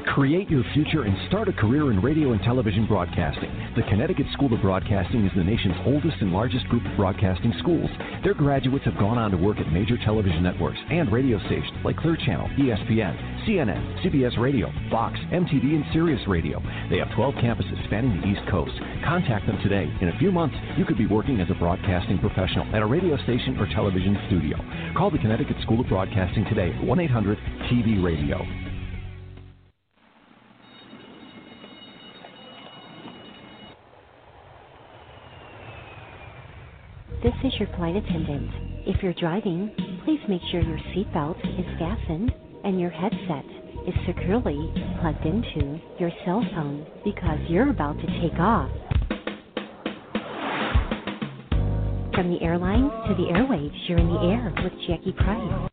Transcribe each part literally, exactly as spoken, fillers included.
Create your future and start a career in radio and television broadcasting. The Connecticut School of Broadcasting is the nation's oldest and largest group of broadcasting schools. Their graduates have gone on to work at major television networks and radio stations like Clear Channel, E S P N, C N N, C B S Radio, Fox, M T V, and Sirius Radio. They have twelve campuses spanning the East Coast. Contact them today. In a few months, you could be working as a broadcasting professional at a radio station or television studio. Call the Connecticut School of Broadcasting today at one eight hundred T V radio. This is your flight attendant. If you're driving, please make sure your seatbelt is fastened and your headset is securely plugged into your cell phone because you're about to take off. From the airlines to the airwaves, you're in the air with Jackie Price.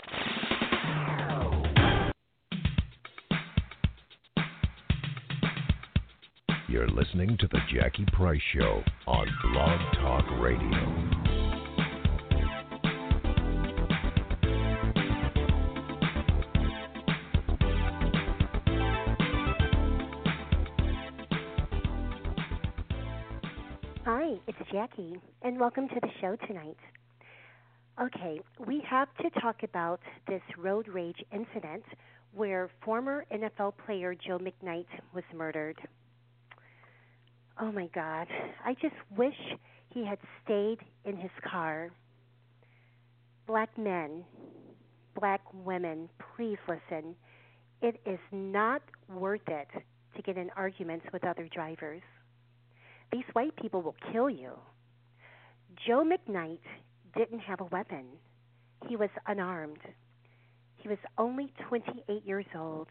You're listening to The Jackie Price Show on Blog Talk Radio. Hi, it's Jackie, and welcome to the show tonight. Okay, we have to talk about this road rage incident where former N F L player Joe McKnight was murdered. Oh, my God. I just wish he had stayed in his car. Black men, black women, please listen. It is not worth it to get in arguments with other drivers. These white people will kill you. Joe McKnight didn't have a weapon. He was unarmed. He was only twenty-eight years old.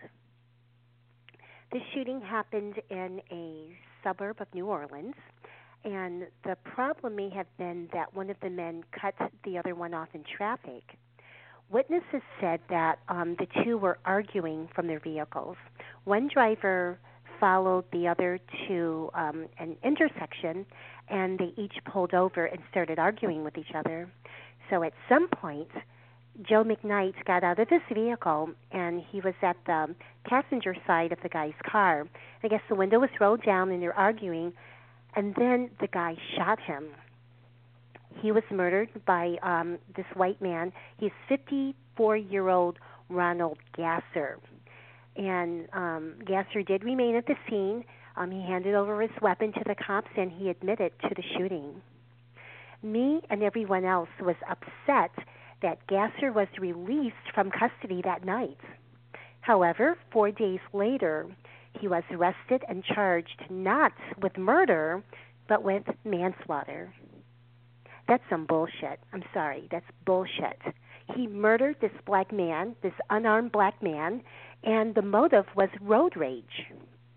This shooting happened in a suburb of New Orleans, and the problem may have been that one of the men cut the other one off in traffic. Witnesses said that um, the two were arguing from their vehicles. One driver followed the other to um, an intersection, and they each pulled over and started arguing with each other. So at some point, Joe McKnight got out of his vehicle, and he was at the passenger side of the guy's car. I guess the window was rolled down, and they're arguing, and then the guy shot him. He was murdered by um, this white man. He's fifty-four-year-old Ronald Gasser. And um, Gasser did remain at the scene. Um, he handed over his weapon to the cops, and he admitted to the shooting. Me and everyone else was upset that Gasser was released from custody that night. However, four days later, he was arrested and charged not with murder, but with manslaughter. That's some bullshit. I'm sorry, that's bullshit. He murdered this black man, this unarmed black man, and the motive was road rage.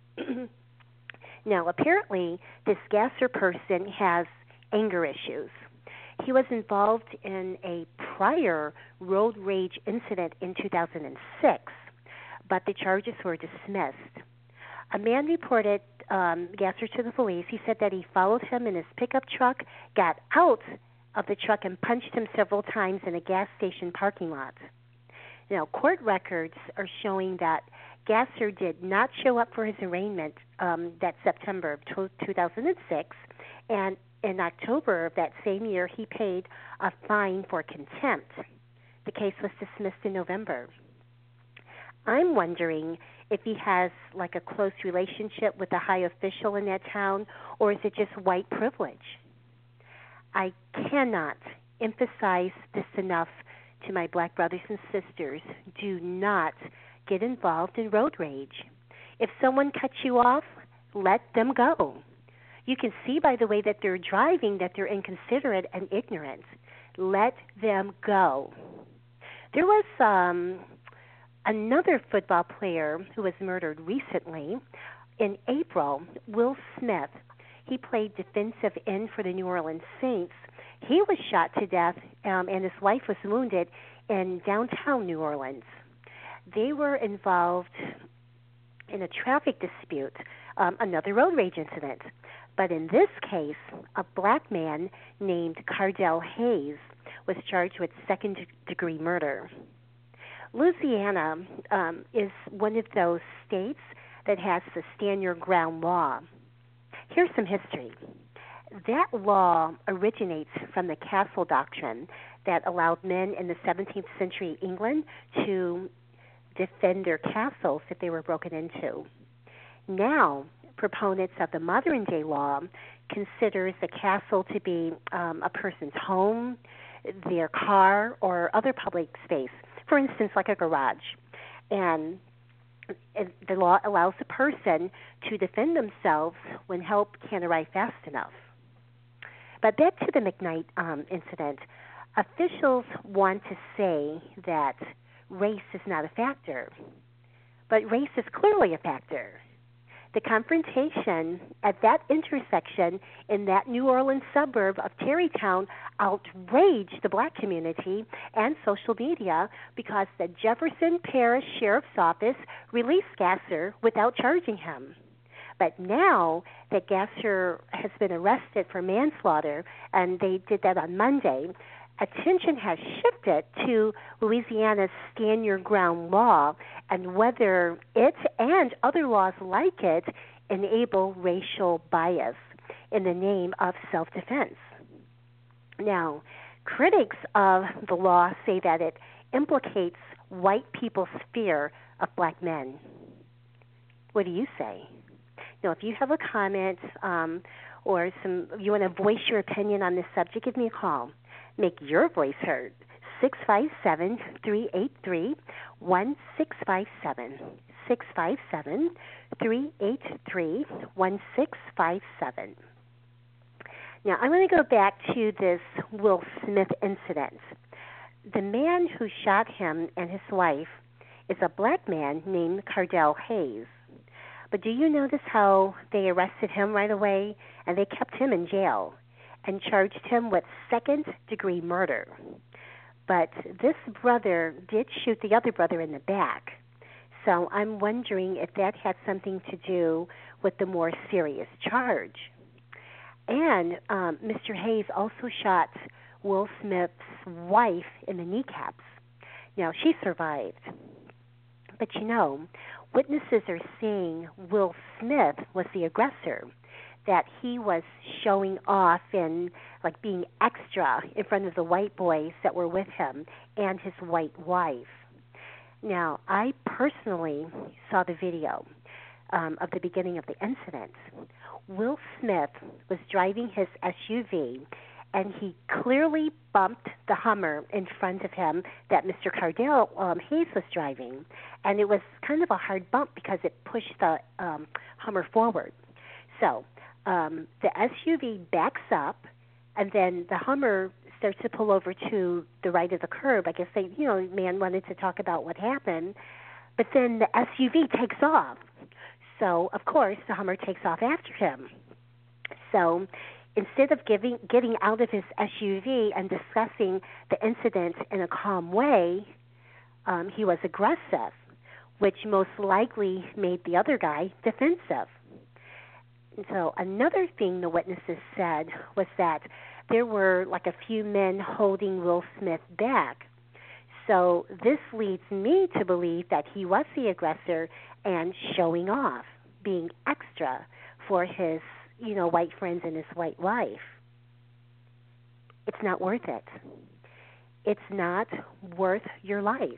Now, apparently, this Gasser person has anger issues. He was involved in a prior road rage incident in two thousand six, but the charges were dismissed. A man reported um, Gasser to the police. He said that he followed him in his pickup truck, got out of the truck, and punched him several times in a gas station parking lot. Now, court records are showing that Gasser did not show up for his arraignment um, that September of two thousand six, and in October of that same year, he paid a fine for contempt. The case was dismissed in November. I'm wondering if he has like a close relationship with a high official in that town, or is it just white privilege? I cannot emphasize this enough to my black brothers and sisters. Do not get involved in road rage. If someone cuts you off, let them go. You can see by the way that they're driving that they're inconsiderate and ignorant. Let them go. There was um, another football player who was murdered recently. In April, Will Smith, he played defensive end for the New Orleans Saints. He was shot to death, um, and his wife was wounded in downtown New Orleans. They were involved in a traffic dispute, um, another road rage incident. But in this case, a black man named Cardell Hayes was charged with second-degree murder. Louisiana um, is one of those states that has the Stand Your Ground law. Here's some history. That law originates from the castle doctrine that allowed men in the seventeenth century England to defend their castles if they were broken into. Now, proponents of the modern-day law considers the castle to be um, a person's home, their car, or other public space, for instance, like a garage. And the law allows the person to defend themselves when help can't arrive fast enough. But back to the McKnight um, incident, officials want to say that race is not a factor, but race is clearly a factor. The confrontation at that intersection in that New Orleans suburb of Tarrytown outraged the black community and social media because the Jefferson Parish Sheriff's Office released Gasser without charging him. But now that Gasser has been arrested for manslaughter, and they did that on Monday, attention has shifted to Louisiana's Stand Your Ground law and whether it and other laws like it enable racial bias in the name of self-defense. Now, critics of the law say that it implicates white people's fear of black men. What do you say? Now, if you have a comment um, or some, you want to voice your opinion on this subject, give me a call. Make your voice heard. six five seven, three eight three, one six five seven. six five seven, three eight three, one six five seven. Now, I'm going to go back to this Will Smith incident. The man who shot him and his wife is a black man named Cardell Hayes. But do you notice how they arrested him right away and they kept him in jail and charged him with second-degree murder? But this brother did shoot the other brother in the back. So I'm wondering if that had something to do with the more serious charge. And um, Mister Hayes also shot Will Smith's wife in the kneecaps. Now, she survived. But you know, witnesses are saying Will Smith was the aggressor, that he was showing off and like being extra in front of the white boys that were with him and his white wife. Now, I personally saw the video um, of the beginning of the incident. Will Smith was driving his S U V, and he clearly bumped the Hummer in front of him that Mister Cardell um, Hayes was driving. And it was kind of a hard bump because it pushed the um, Hummer forward. So um, the S U V backs up, and then the Hummer starts to pull over to the right of the curb. I guess they, you know, man wanted to talk about what happened. But then the S U V takes off. So, of course, the Hummer takes off after him. So instead of giving, getting out of his S U V and discussing the incident in a calm way, um, he was aggressive, which most likely made the other guy defensive. And so another thing the witnesses said was that there were like a few men holding Will Smith back. So this leads me to believe that he was the aggressor and showing off, being extra for his, you know, white friends and his white wife. It's not worth it. It's not worth your life.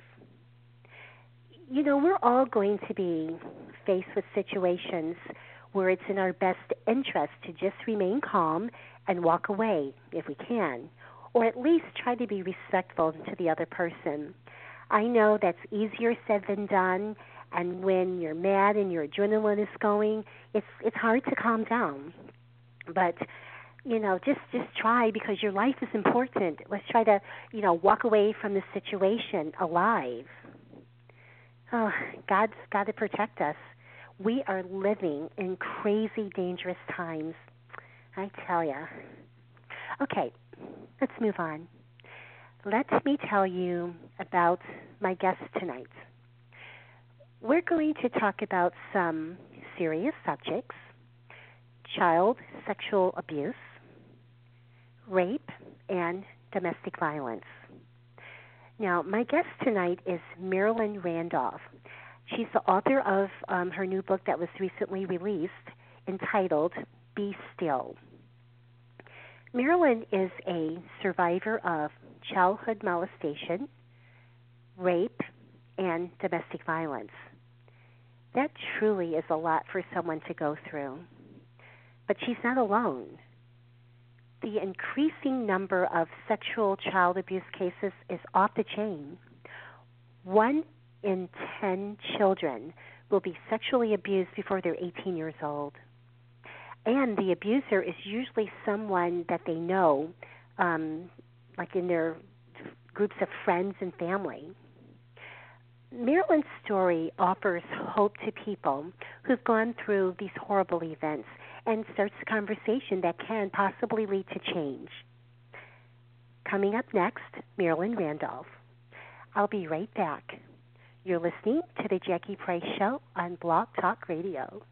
You know, we're all going to be faced with situations where it's in our best interest to just remain calm and walk away if we can, or at least try to be respectful to the other person. I know that's easier said than done, and when you're mad and your adrenaline is going, it's it's hard to calm down. But, you know, just, just try, because your life is important. Let's try to, you know, walk away from the situation alive. Oh, God's got to protect us. We are living in crazy, dangerous times. I tell ya. Okay, let's move on. Let me tell you about my guest tonight. We're going to talk about some serious subjects: child sexual abuse, rape, and domestic violence. Now, my guest tonight is Marilyn Randolph. She's the author of um, her new book that was recently released entitled Be Still. Marilyn is a survivor of childhood molestation, rape, and domestic violence. That truly is a lot for someone to go through. But she's not alone. The increasing number of sexual child abuse cases is off the chain. One in ten children will be sexually abused before they're eighteen years old. And the abuser is usually someone that they know, um, like in their groups of friends and family. Marilyn's story offers hope to people who've gone through these horrible events and starts a conversation that can possibly lead to change. Coming up next, Marilyn Randolph. I'll be right back. You're listening to The Jackie Price Show on Blog Talk Radio.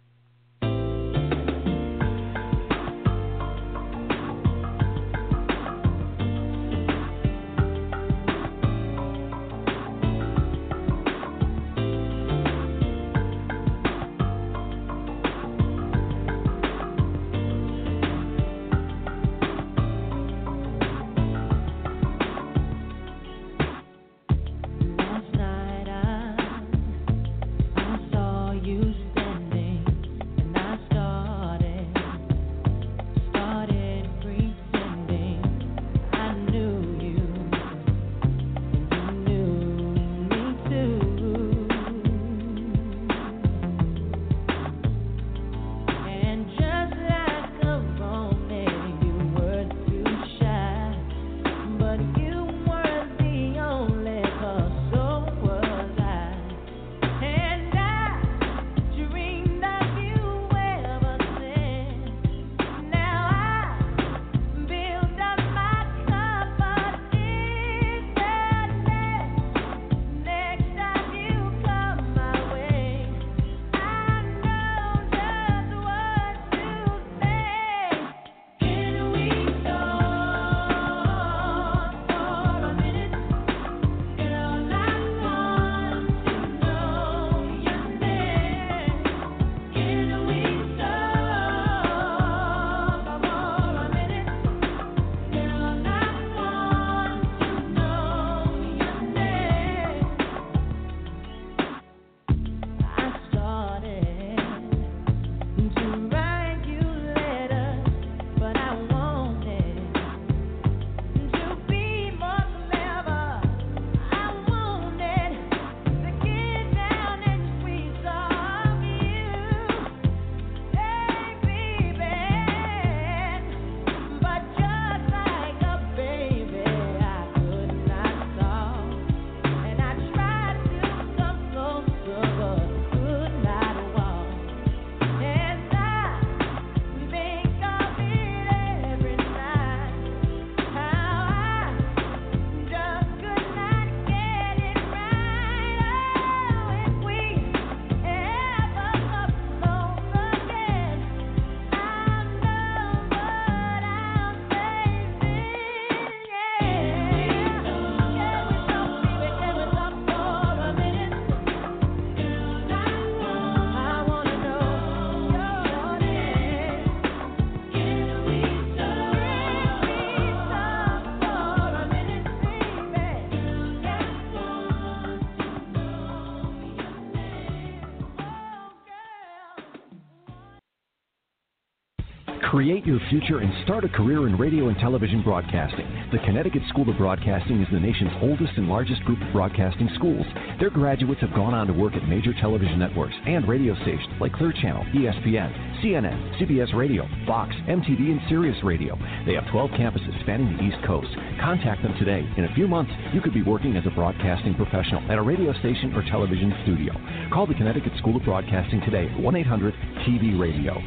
Create your future and start a career in radio and television broadcasting. The Connecticut School of Broadcasting is the nation's oldest and largest group of broadcasting schools. Their graduates have gone on to work at major television networks and radio stations like Clear Channel, E S P N, C N N, C B S Radio, Fox, M T V, and Sirius Radio. They have twelve campuses spanning the East Coast. Contact them today. In a few months, you could be working as a broadcasting professional at a radio station or television studio. Call the Connecticut School of Broadcasting today at one eight hundred T V radio.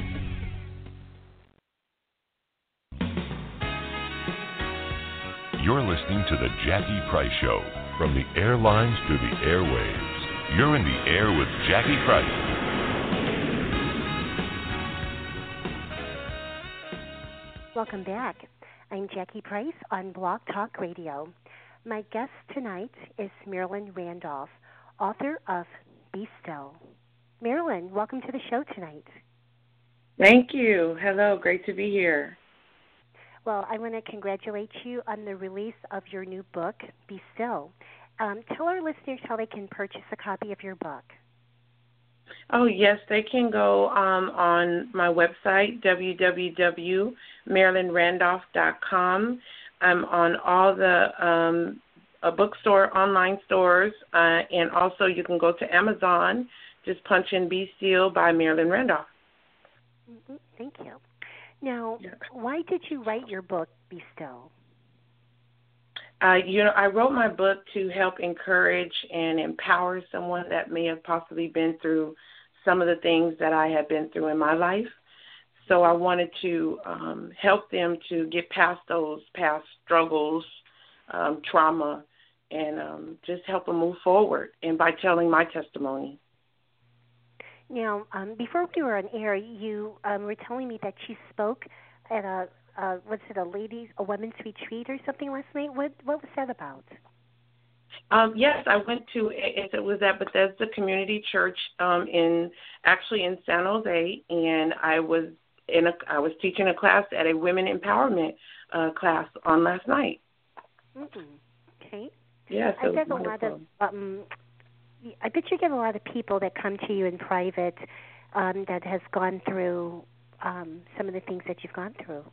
You're listening to The Jackie Price Show. From the airlines to the airwaves, you're in the air with Jackie Price. Welcome back. I'm Jackie Price on Blog Talk Radio. My guest tonight is Marilyn Randolph, author of Be Still. Marilyn, welcome to the show tonight. Thank you. Hello, great to be here. Well, I want to congratulate you on the release of your new book, Be Still. Um, tell our listeners how they can purchase a copy of your book. Oh, yes, they can go um, on my website, w w w dot marilyn randolph dot com. I'm on all the um, uh, bookstore, online stores, uh, and also you can go to Amazon. Just punch in Be Still by Marilyn Randolph. Mm-hmm. Thank you. Now, Yeah. why did you write your book, Be Still? Uh, you know, I wrote my book to help encourage and empower someone that may have possibly been through some of the things that I have been through in my life. So I wanted to um, help them to get past those past struggles, um, trauma, and um, just help them move forward, and by telling my testimony. Now, um, before we were on air, you um, were telling me that you spoke at a, uh, what's it, a ladies, a women's retreat or something last night. What what was that about? Um, yes, I went to, it, it was at Bethesda Community Church um, in, actually in San Jose, and I was in a, I was teaching a class at a women empowerment uh, class on last night. Mm-hmm. Okay. Yes, I it bet was a lot wonderful. of, um, I bet you get a lot of people that come to you in private um, that has gone through um, some of the things that you've gone through.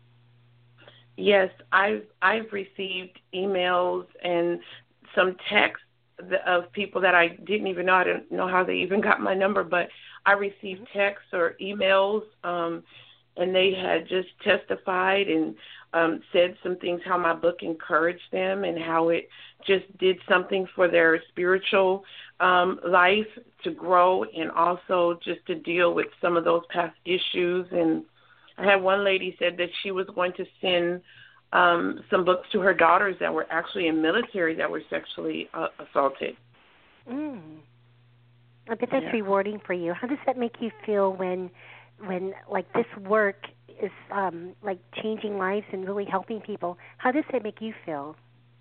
Yes, I've I've received emails and some texts of people that I didn't even know. I didn't know how they even got my number, but I received texts or emails, um, and they had just testified and um, said some things, how my book encouraged them and how it just did something for their spiritual um, life to grow, and also just to deal with some of those past issues. And I had one lady said that she was going to send um, some books to her daughters that were actually in military that were sexually uh, assaulted. Mm. I bet that's Yeah. rewarding for you. How does that make you feel when, when like this work is um, like changing lives and really helping people? How does that make you feel?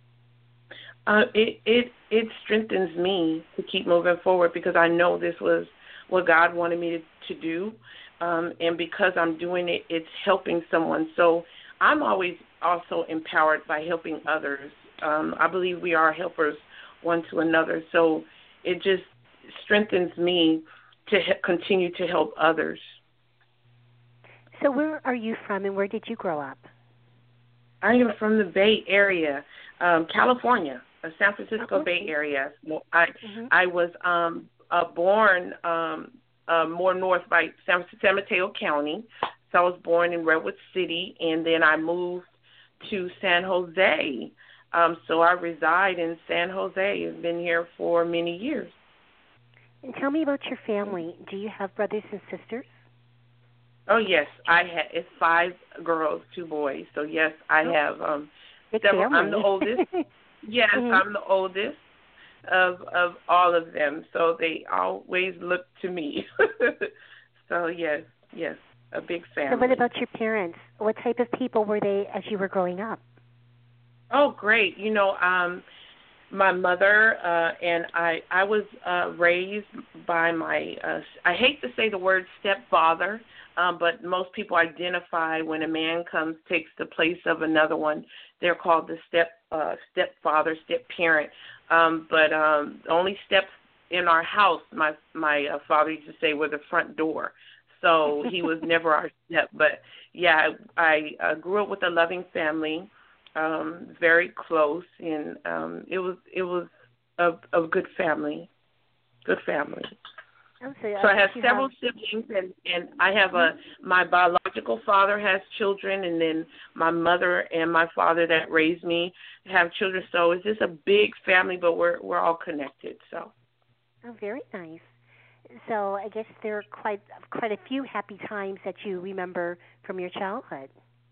Uh, it it it strengthens me to keep moving forward, because I know this was what God wanted me to, to do, um, and because I'm doing it, it's helping someone. So I'm always also empowered by helping others. Um, I believe we are helpers one to another. So it just strengthens me to he- continue to help others. So where are you from, and where did you grow up? I am from the Bay Area, um, California, the San Francisco Oh, okay. Bay Area. Well, I Mm-hmm. I was um, uh, born um, uh, more north by San, San Mateo County. So I was born in Redwood City, and then I moved to San Jose. Um, so I reside in San Jose. I've been here for many years. And tell me about your family. Do you have brothers and sisters? Oh yes, I had it's five girls, two boys. So yes, I Oh. have um, Big several. family. I'm the oldest. Yes, Mhm. I'm the oldest of of all of them. So they always look to me. So yes, yes, a big family. So what about your parents? What type of people were they as you were growing up? Oh, great. You know, um, my mother uh, and I, I was uh, raised by my, uh, I hate to say the word stepfather, um, but most people identify when a man comes, takes the place of another one. They're called the step uh, stepfather, step-parent. Um, but um, the only steps in our house, my, my uh, father used to say, were the front door. So he was never our step. But, yeah, I, I uh, grew up with a loving family. Um, very close, and um, it was it was a, a good family, good family. Oh, so, So I have you several have... siblings, and, and I have a my biological father has children, and then my mother and my father that raised me have children. So it's just a big family, but we're we're all connected. So. Oh, very nice. So I guess there are quite quite a few happy times that you remember from your childhood.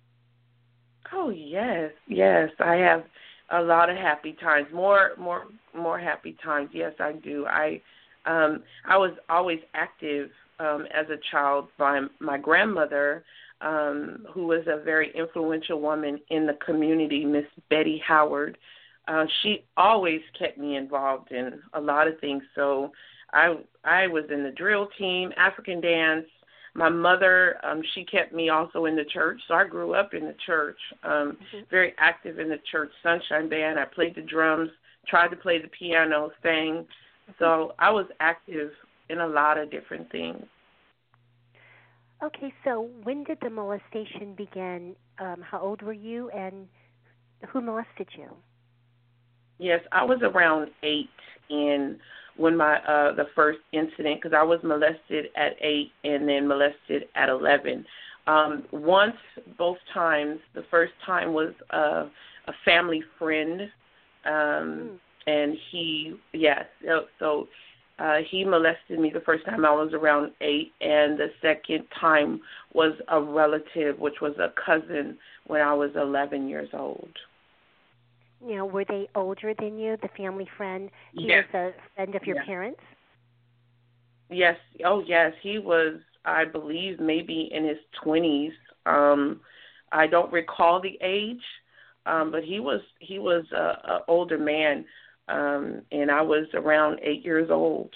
Oh yes, yes. I have a lot of happy times. More, more, more happy times. Yes, I do. I, um, I was always active um, as a child by my grandmother, um, who was a very influential woman in the community, Miss Betty Howard. Uh, she always kept me involved in a lot of things. So I I was in the drill team, African dance. My mother, um, she kept me also in the church, so I grew up in the church, um, mm-hmm. very active in the church Sunshine Band. I played the drums, tried to play the piano, sang. So I was active in a lot of different things. Okay, so when did the molestation begin? Um, how old were you, and who molested you? Yes, I was around eight in when my uh, the first incident, because I was molested at eight and then molested at eleven. Um, once, both times. The first time was uh, a family friend, um, mm. and he, yes, so, so uh, he molested me the first time I was around eight, and the second time was a relative, which was a cousin, when I was eleven years old. You know, were they older than you, the family friend? He yes. was a friend of your yes. parents? Yes. Oh, yes. He was, I believe, maybe in his twenties. Um, I don't recall the age, um, but he was he was a, a older man, um, and I was around eight years old.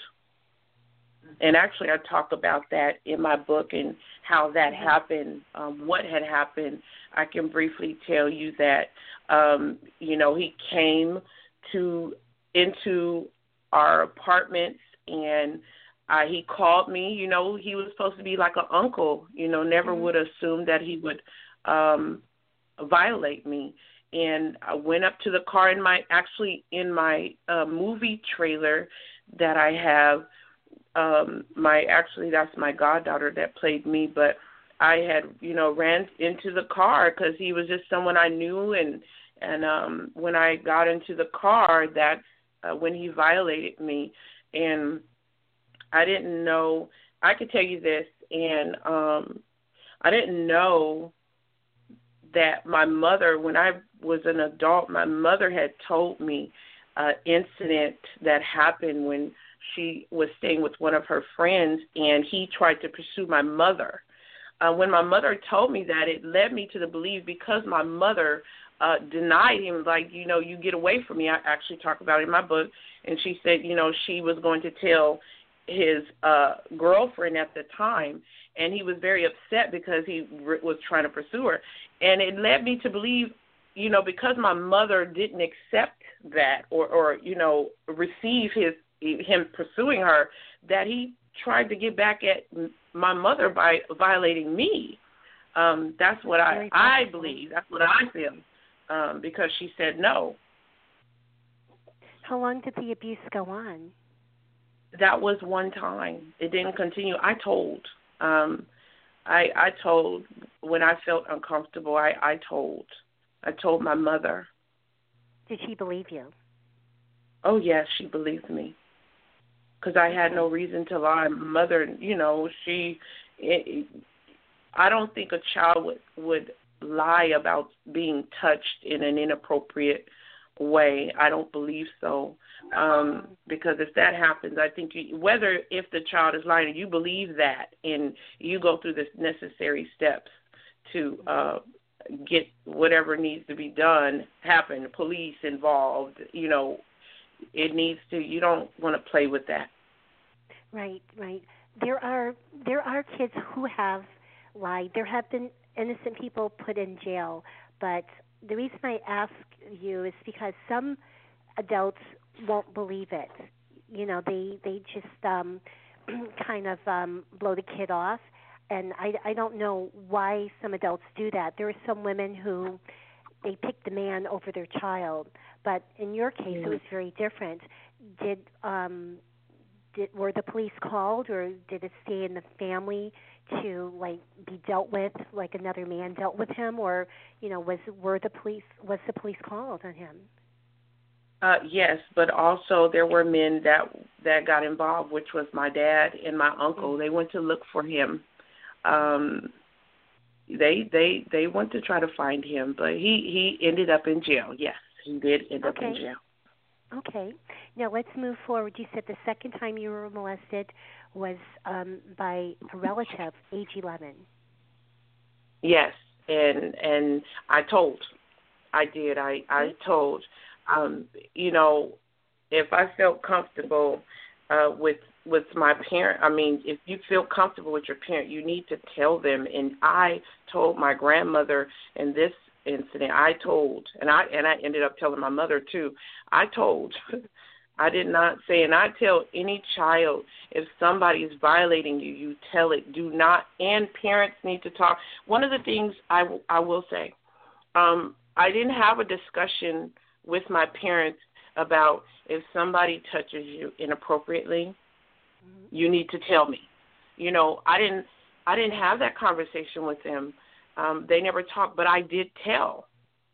And actually, I talk about that in my book and how that mm-hmm. happened, um, what had happened. I can briefly tell you that, um, you know, he came to into our apartments, and uh, he called me. You know, he was supposed to be like an uncle. You know, never mm-hmm. would assume that he would um, violate me. And I went up to the car in my actually in my uh, movie trailer that I have. Um, my actually that's my goddaughter that played me, but I had you know ran into the car because he was just someone I knew, and and um, when I got into the car, that's uh, when he violated me, and I didn't know. I could tell you this, and um, I didn't know that my mother, when I was an adult, my mother had told me an incident that happened when she was staying with one of her friends, and he tried to pursue my mother. Uh, when my mother told me that, it led me to the belief, because my mother uh, denied him, like, you know, you get away from me. I actually talk about it in my book, and she said, you know, she was going to tell his uh, girlfriend at the time, and he was very upset because he r- was trying to pursue her. And it led me to believe, you know, because my mother didn't accept that or, or you know, receive his him pursuing her, that he tried to get back at my mother by violating me. Um, that's what I, I believe. That's what I feel, um, because she said no. How long did the abuse go on? That was one time. It didn't continue. I told. Um, I, I told when I felt uncomfortable. I, I told. I told my mother. Did she believe you? Oh, yes, she believed me. Because I had no reason to lie. My mother, you know, she, it, I don't think a child would, would lie about being touched in an inappropriate way. I don't believe so. Um, because if that happens, I think you, whether if the child is lying, you believe that, and you go through the necessary steps to uh, get whatever needs to be done happen, police involved, you know, it needs to, you don't want to play with that. Right, right. There are there are kids who have lied. There have been innocent people put in jail, but the reason I ask you is because some adults won't believe it. You know, they they just um, kind of um, blow the kid off, and I, I don't know why some adults do that. There are some women who they pick the man over their child, but in your case, mm-hmm. it was very different. Did um, did were the police called, or did it stay in the family to like be dealt with, like another man dealt with him, or you know, was were the police was the police called on him? Uh, yes, but also there were men that that got involved, which was my dad and my uncle. Mm-hmm. They went to look for him. Um, they they they went to try to find him, but he, he ended up in jail. Yes, he did end okay. up in jail. Okay. Now let's move forward. You said the second time you were molested was um, by a relative, age eleven. Yes, and and I told. I did. I, I told. Um, you know, if I felt comfortable uh, with with my parent, I mean, if you feel comfortable with your parent, you need to tell them. And I told my grandmother in this incident, I told, and I and I ended up telling my mother too. I told, I did not say, and I tell any child, if somebody is violating you, you tell it. Do not, and parents need to talk. One of the things I, I will say, um, I didn't have a discussion with my parents about if somebody touches you inappropriately, you need to tell me. You know, I didn't I didn't have that conversation with them. Um, they never talked, but I did tell.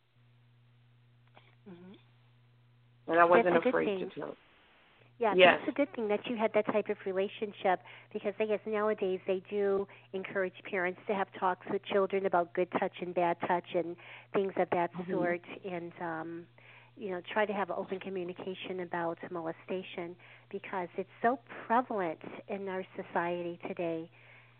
Mm-hmm. And I wasn't afraid to tell. Yeah, yes. That's a good thing that you had that type of relationship, because I guess nowadays they do encourage parents to have talks with children about good touch and bad touch and things of that mm-hmm. sort, and um, you know, try to have open communication about molestation, because it's so prevalent in our society today.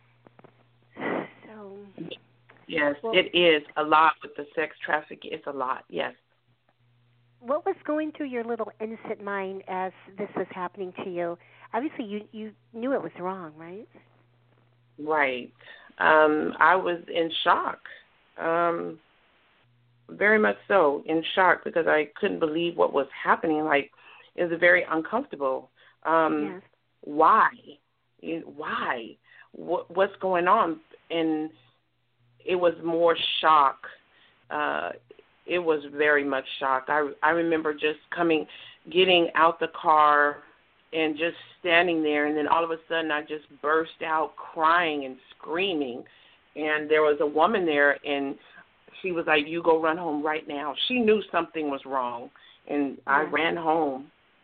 So, yes, well, it is a lot with the sex trafficking. It's a lot, yes. What was going through your little innocent mind as this was happening to you? Obviously, you, you knew it was wrong, right? Right. Um, I was in shock. Um Very much so, in shock, because I couldn't believe what was happening. Like, it was very uncomfortable. Um, yes. Why? Why? What, what's going on? And it was more shock. Uh, it was very much shock. I, I remember just coming, getting out the car and just standing there, and then all of a sudden I just burst out crying and screaming. And there was a woman there, and she was like, you go run home right now. She knew something was wrong, and yeah. I ran home.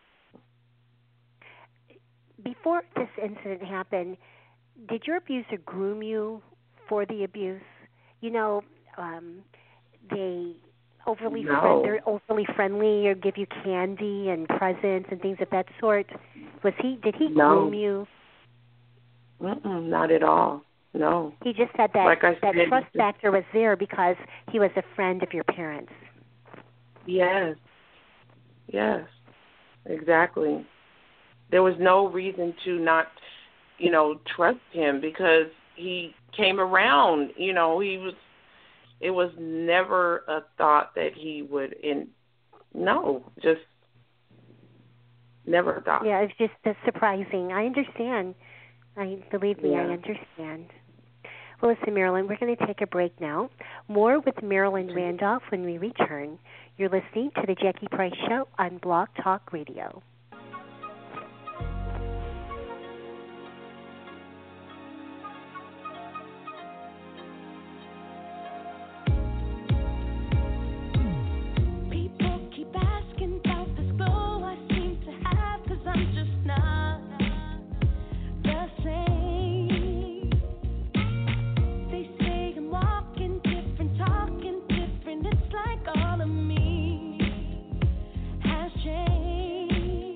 Before this incident happened, did your abuser groom you for the abuse? You know, um, they overly no. friend, they're overly friendly, or give you candy and presents and things of that sort. Was he? Did he no. groom you? Mm-mm, not at all. No. He just said that like that said, trust factor was there because he was a friend of your parents. Yes. Yes. Exactly. There was no reason to not, you know, trust him, because he came around. You know, he was. It was never a thought that he would. In no, just never a thought. Yeah, it's just uh, surprising. I understand. I believe me, yeah. I understand. Well, listen, Marilyn, we're going to take a break now. More with Marilyn Randolph when we return. You're listening to the Jackie Price Show on Blog Talk Radio. It's like all of me has changed.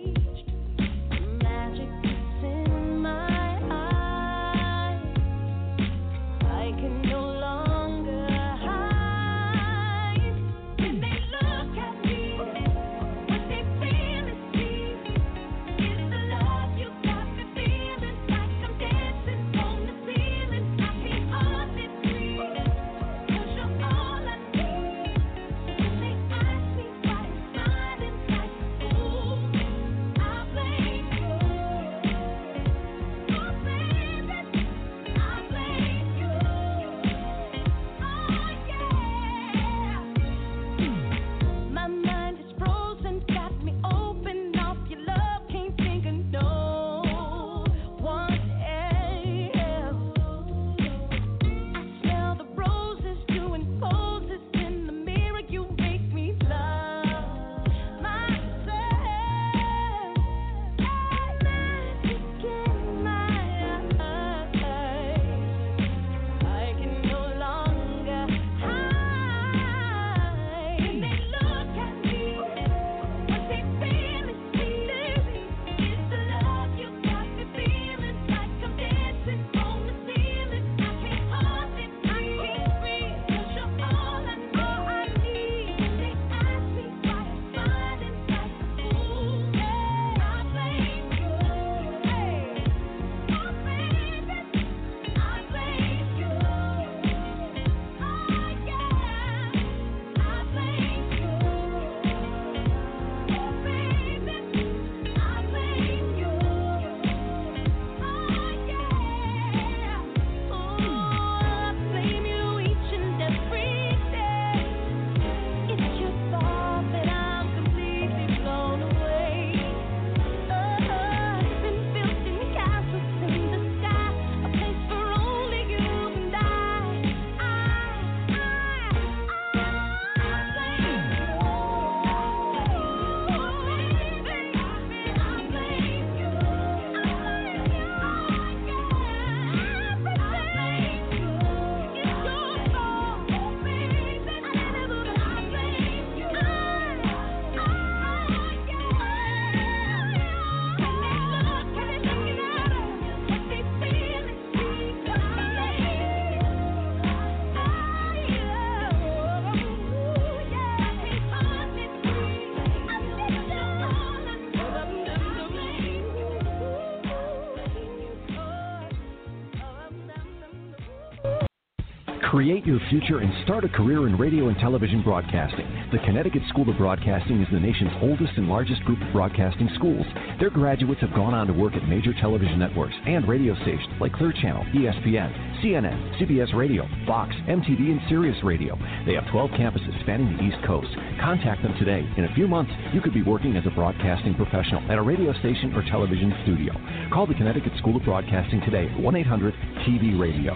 Create your future and start a career in radio and television broadcasting. The Connecticut School of Broadcasting is the nation's oldest and largest group of broadcasting schools. Their graduates have gone on to work at major television networks and radio stations like Clear Channel, E S P N, C N N, C B S Radio, Fox, M T V, and Sirius Radio. They have twelve campuses spanning the East Coast. Contact them today. In a few months, you could be working as a broadcasting professional at a radio station or television studio. Call the Connecticut School of Broadcasting today at one eight hundred T V Radio.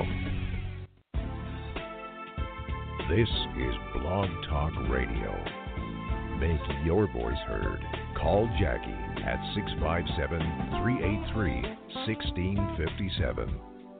This is Blog Talk Radio. Make your voice heard. Call Jackie at six five seven, three eight three, one six five seven.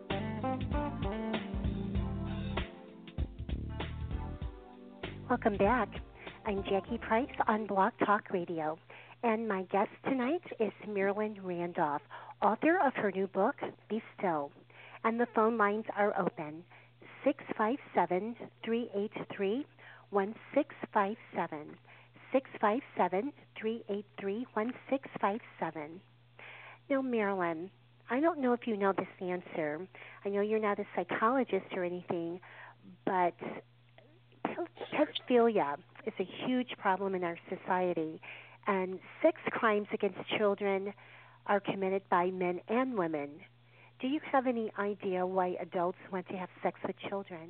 Welcome back. I'm Jackie Price on Blog Talk Radio, and my guest tonight is Marilyn Randolph, author of her new book, Be Still. And the phone lines are open, six five seven, three eight three, one six five seven, six five seven, three eight three, one six five seven. Now, Marilyn, I don't know if you know this answer. I know you're not a psychologist or anything, but pedophilia is a huge problem in our society, and sex crimes against children are committed by men and women. Do you have any idea why adults want to have sex with children?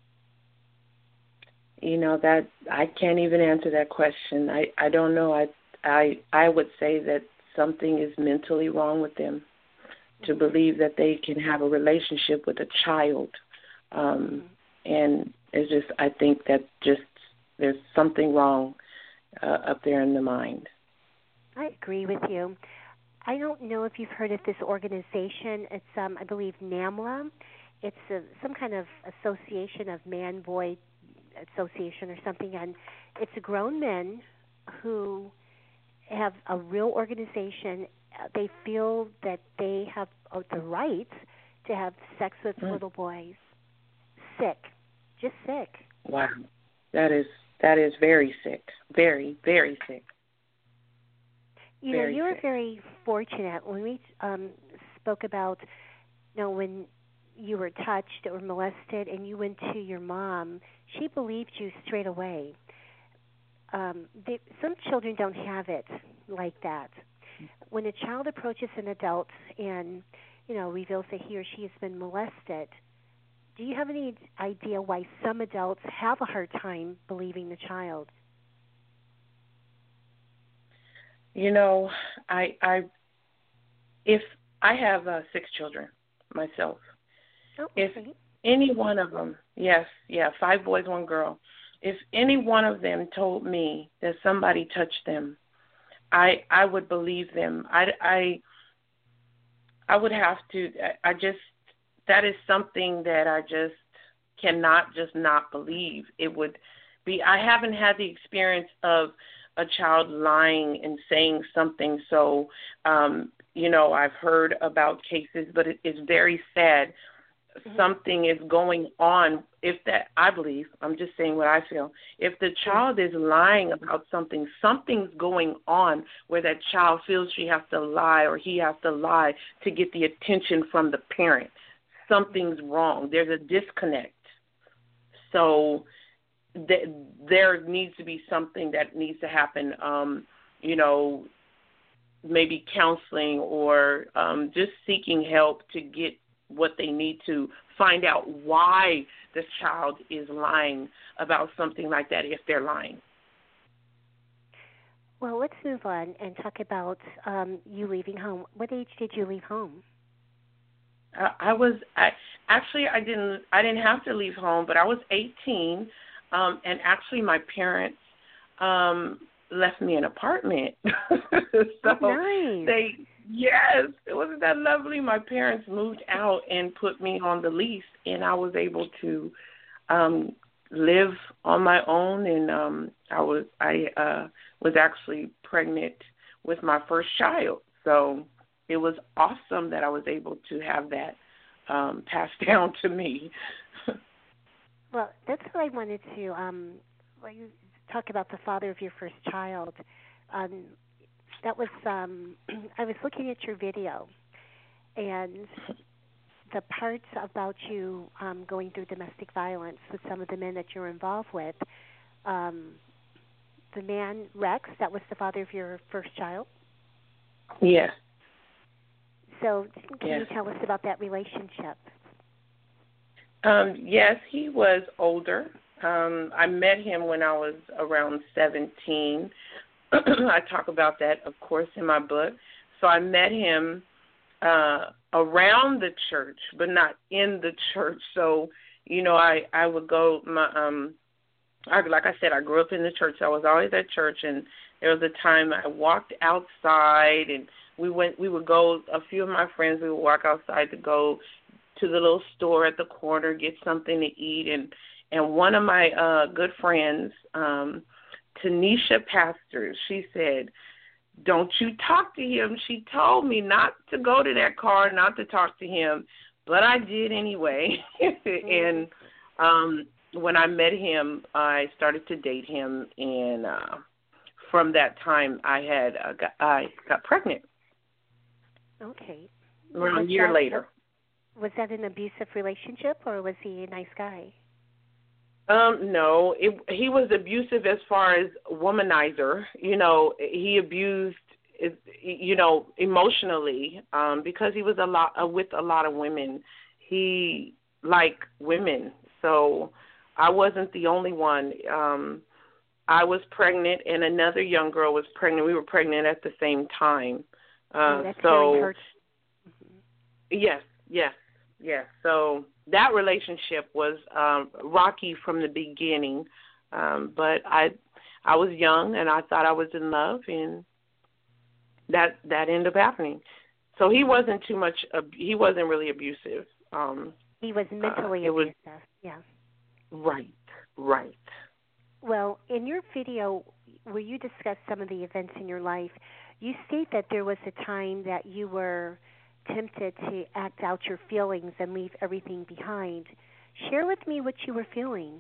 You know, that I can't even answer that question. I, I don't know. I, I I would say that something is mentally wrong with them to believe that they can have a relationship with a child. Um, mm-hmm. And it's just, I think that just there's something wrong uh, up there in the mind. I agree with you. I don't know if you've heard of this organization. It's, um, I believe, NAMLA. It's a, some kind of association of man-boy association or something, and it's grown men who have a real organization. They feel that they have uh, the right to have sex with mm. little boys. Sick. Just sick. Wow. That is that is very sick. Very, very sick. You very know, you were sick. very fortunate when we um, spoke about, you know, when you were touched or molested and you went to your mom, she believed you straight away. Um, they, some children don't have it like that. When a child approaches an adult and, you know, reveals that he or she has been molested, do you have any idea why some adults have a hard time believing the child? You know, I, I, if I have uh, six children myself, oh, if okay. any one of them, yes, yeah, five boys, one girl, if any one of them told me that somebody touched them, I, I would believe them. I, I, I would have to. I, I just. That is something that I just cannot just not believe. It would be, I haven't had the experience of a child lying and saying something. So, um, you know, I've heard about cases, but it is very sad. Mm-hmm. Something is going on. If that, I believe, I'm just saying what I feel. If the child is lying about something, something's going on where that child feels she has to lie or he has to lie to get the attention from the parent. Something's wrong. There's a disconnect. So th- there needs to be something that needs to happen, um, you know, maybe counseling or um, just seeking help to get what they need to find out why the child is lying about something like that if they're lying. Well, let's move on and talk about um, you leaving home. What age did you leave home? I was I, actually I didn't I didn't have to leave home, but I was eighteen, um, and actually my parents um, left me an apartment. so nice. they yes, it wasn't that lovely. My parents moved out and put me on the lease, and I was able to um, live on my own. And um, I was I uh, was actually pregnant with my first child, so. It was awesome that I was able to have that um, passed down to me. Well, that's what I wanted to um, talk about, the father of your first child. Um, that was, um, I was looking at your video, and the parts about you um, going through domestic violence with some of the men that you're involved with. Um, the man, Rex, that was the father of your first child? Yes. So can yes. you tell us about that relationship? Um, yes, he was older. Um, I met him when I was around seventeen. I talk about that, of course, in my book. So I met him uh, around the church, but not in the church. So, you know, I, I would go, my, um, I, like I said, I grew up in the church. So I was always at church, and there was a time I walked outside, and we went. We would go, a few of my friends, we would walk outside to go to the little store at the corner, get something to eat, and, and one of my uh, good friends, um, Tanisha Pastor, she said, don't you talk to him. She told me not to go to that car, not to talk to him, but I did anyway. And um, when I met him, I started to date him, and uh, from that time, I had uh, got, I got pregnant. Okay. Around a year that, later. Was that an abusive relationship, or was he a nice guy? Um, no, it, he was abusive as far as womanizer. You know, he abused, you know, emotionally um, because he was a lot uh, with a lot of women. He liked women, so I wasn't the only one. Um, I was pregnant, and another young girl was pregnant. We were pregnant at the same time. Uh, oh, that's so, very hurt. Mm-hmm. yes, yes, yes. So that relationship was um, rocky from the beginning, um, but I, I was young, and I thought I was in love, and that that ended up happening. So he wasn't too much. Uh, he wasn't really abusive. Um, he was mentally uh, abusive. Was, yeah. Right. Right. Well, in your video where you discuss some of the events in your life, you state that there was a time that you were tempted to act out your feelings and leave everything behind. Share with me what you were feeling.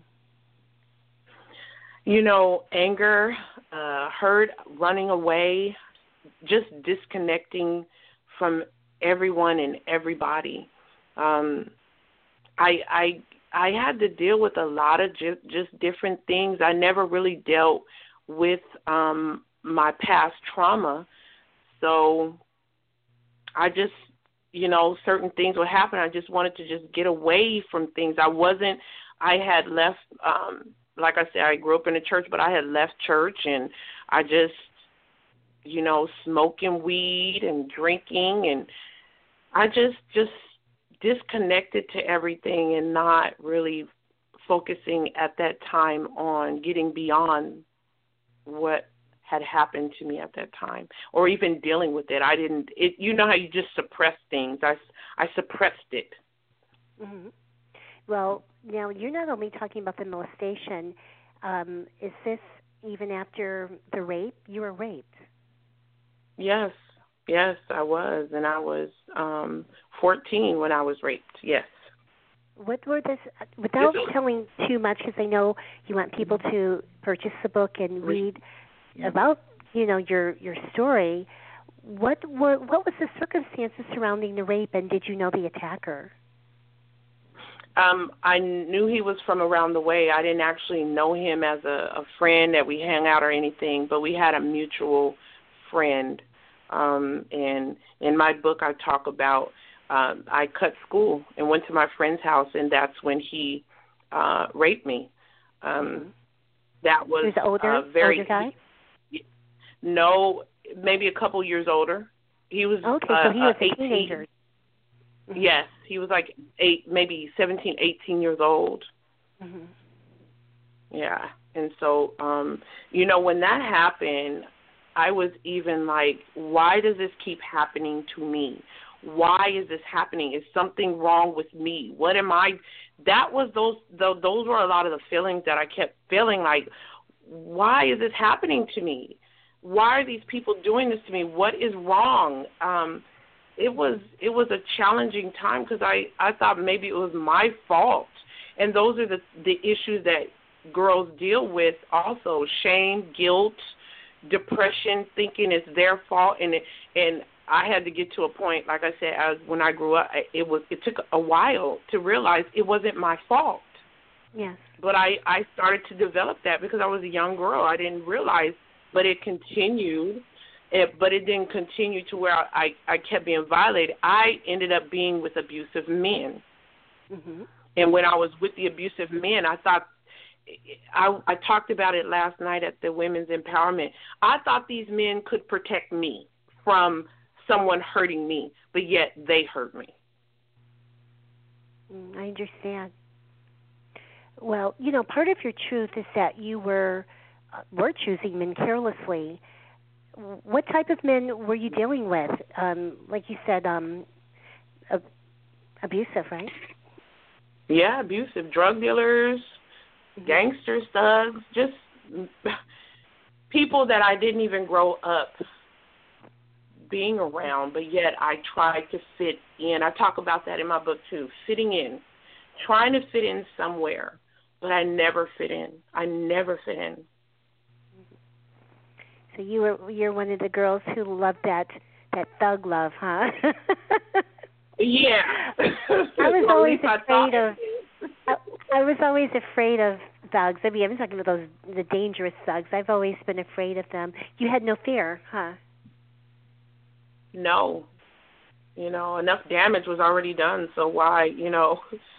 You know, anger, uh, hurt, running away, just disconnecting from everyone and everybody. Um, I, I, I had to deal with a lot of ju- just different things. I never really dealt with um, my past trauma, so I just, you know, certain things would happen. I just wanted to just get away from things. I wasn't, I had left, um, like I said, I grew up in the church, but I had left church, and I just, you know, smoking weed and drinking, and I just, just disconnected to everything and not really focusing at that time on getting beyond what had happened to me at that time, or even dealing with it. I didn't, it, you know how you just suppress things. I, I suppressed it. Mm-hmm. Well, now you're not only talking about the molestation. Um, is this even after the rape? You were raped. Yes, yes, I was, and I was um, fourteen when I was raped. Yes. What were this? Without telling too much, because I know you want people to purchase the book and read about, you know, your your story. What were what was the circumstances surrounding the rape, and did you know the attacker? Um, I knew he was from around the way. I didn't actually know him as a, a friend that we hang out or anything, but we had a mutual friend. Um, and in my book, I talk about um, I cut school and went to my friend's house, and that's when he uh, raped me. Um, that was, was older, uh, very older guy? He, no, maybe a couple years older. He was okay, uh, so he was uh, a teenager. Mm-hmm. Yes, he was like eight, maybe seventeen, eighteen years old. Mm-hmm. Yeah, and so, um, you know, when that happened, I was even like, why does this keep happening to me? Why is this happening? Is something wrong with me? What am I? That was those, the, those were a lot of the feelings that I kept feeling like, why is this happening to me? Why are these people doing this to me? What is wrong? Um, it was it was a challenging time because I, I thought maybe it was my fault. And those are the, the issues that girls deal with also, shame, guilt, depression, thinking it's their fault. And, and I had to get to a point, like I said, as when I grew up, it was it took a while to realize it wasn't my fault. Yes. But I, I started to develop that because I was a young girl. I didn't realize, but it continued. It, but it didn't continue to where I, I kept being violated. I ended up being with abusive men. Mm-hmm. And when I was with the abusive men, I thought, I, I talked about it last night at the Women's Empowerment. I thought these men could protect me from someone hurting me, but yet they hurt me. Mm, I understand. Well, you know, part of your truth is that you were uh, were choosing men carelessly. What type of men were you dealing with? Um, like you said, um, ab- abusive, right? Yeah, abusive. Drug dealers, mm-hmm. gangsters, thugs, just people that I didn't even grow up being around, but yet I tried to fit in. I talk about that in my book, too, fitting in, trying to fit in somewhere, but I never fit in. I never fit in. So you were you're one of the girls who loved that that thug love, huh? Yeah. I was always afraid of. I, I was always afraid of thugs. I mean, I'm talking about those the dangerous thugs. I've always been afraid of them. You had no fear, huh? No. You know, enough damage was already done. So why? You know,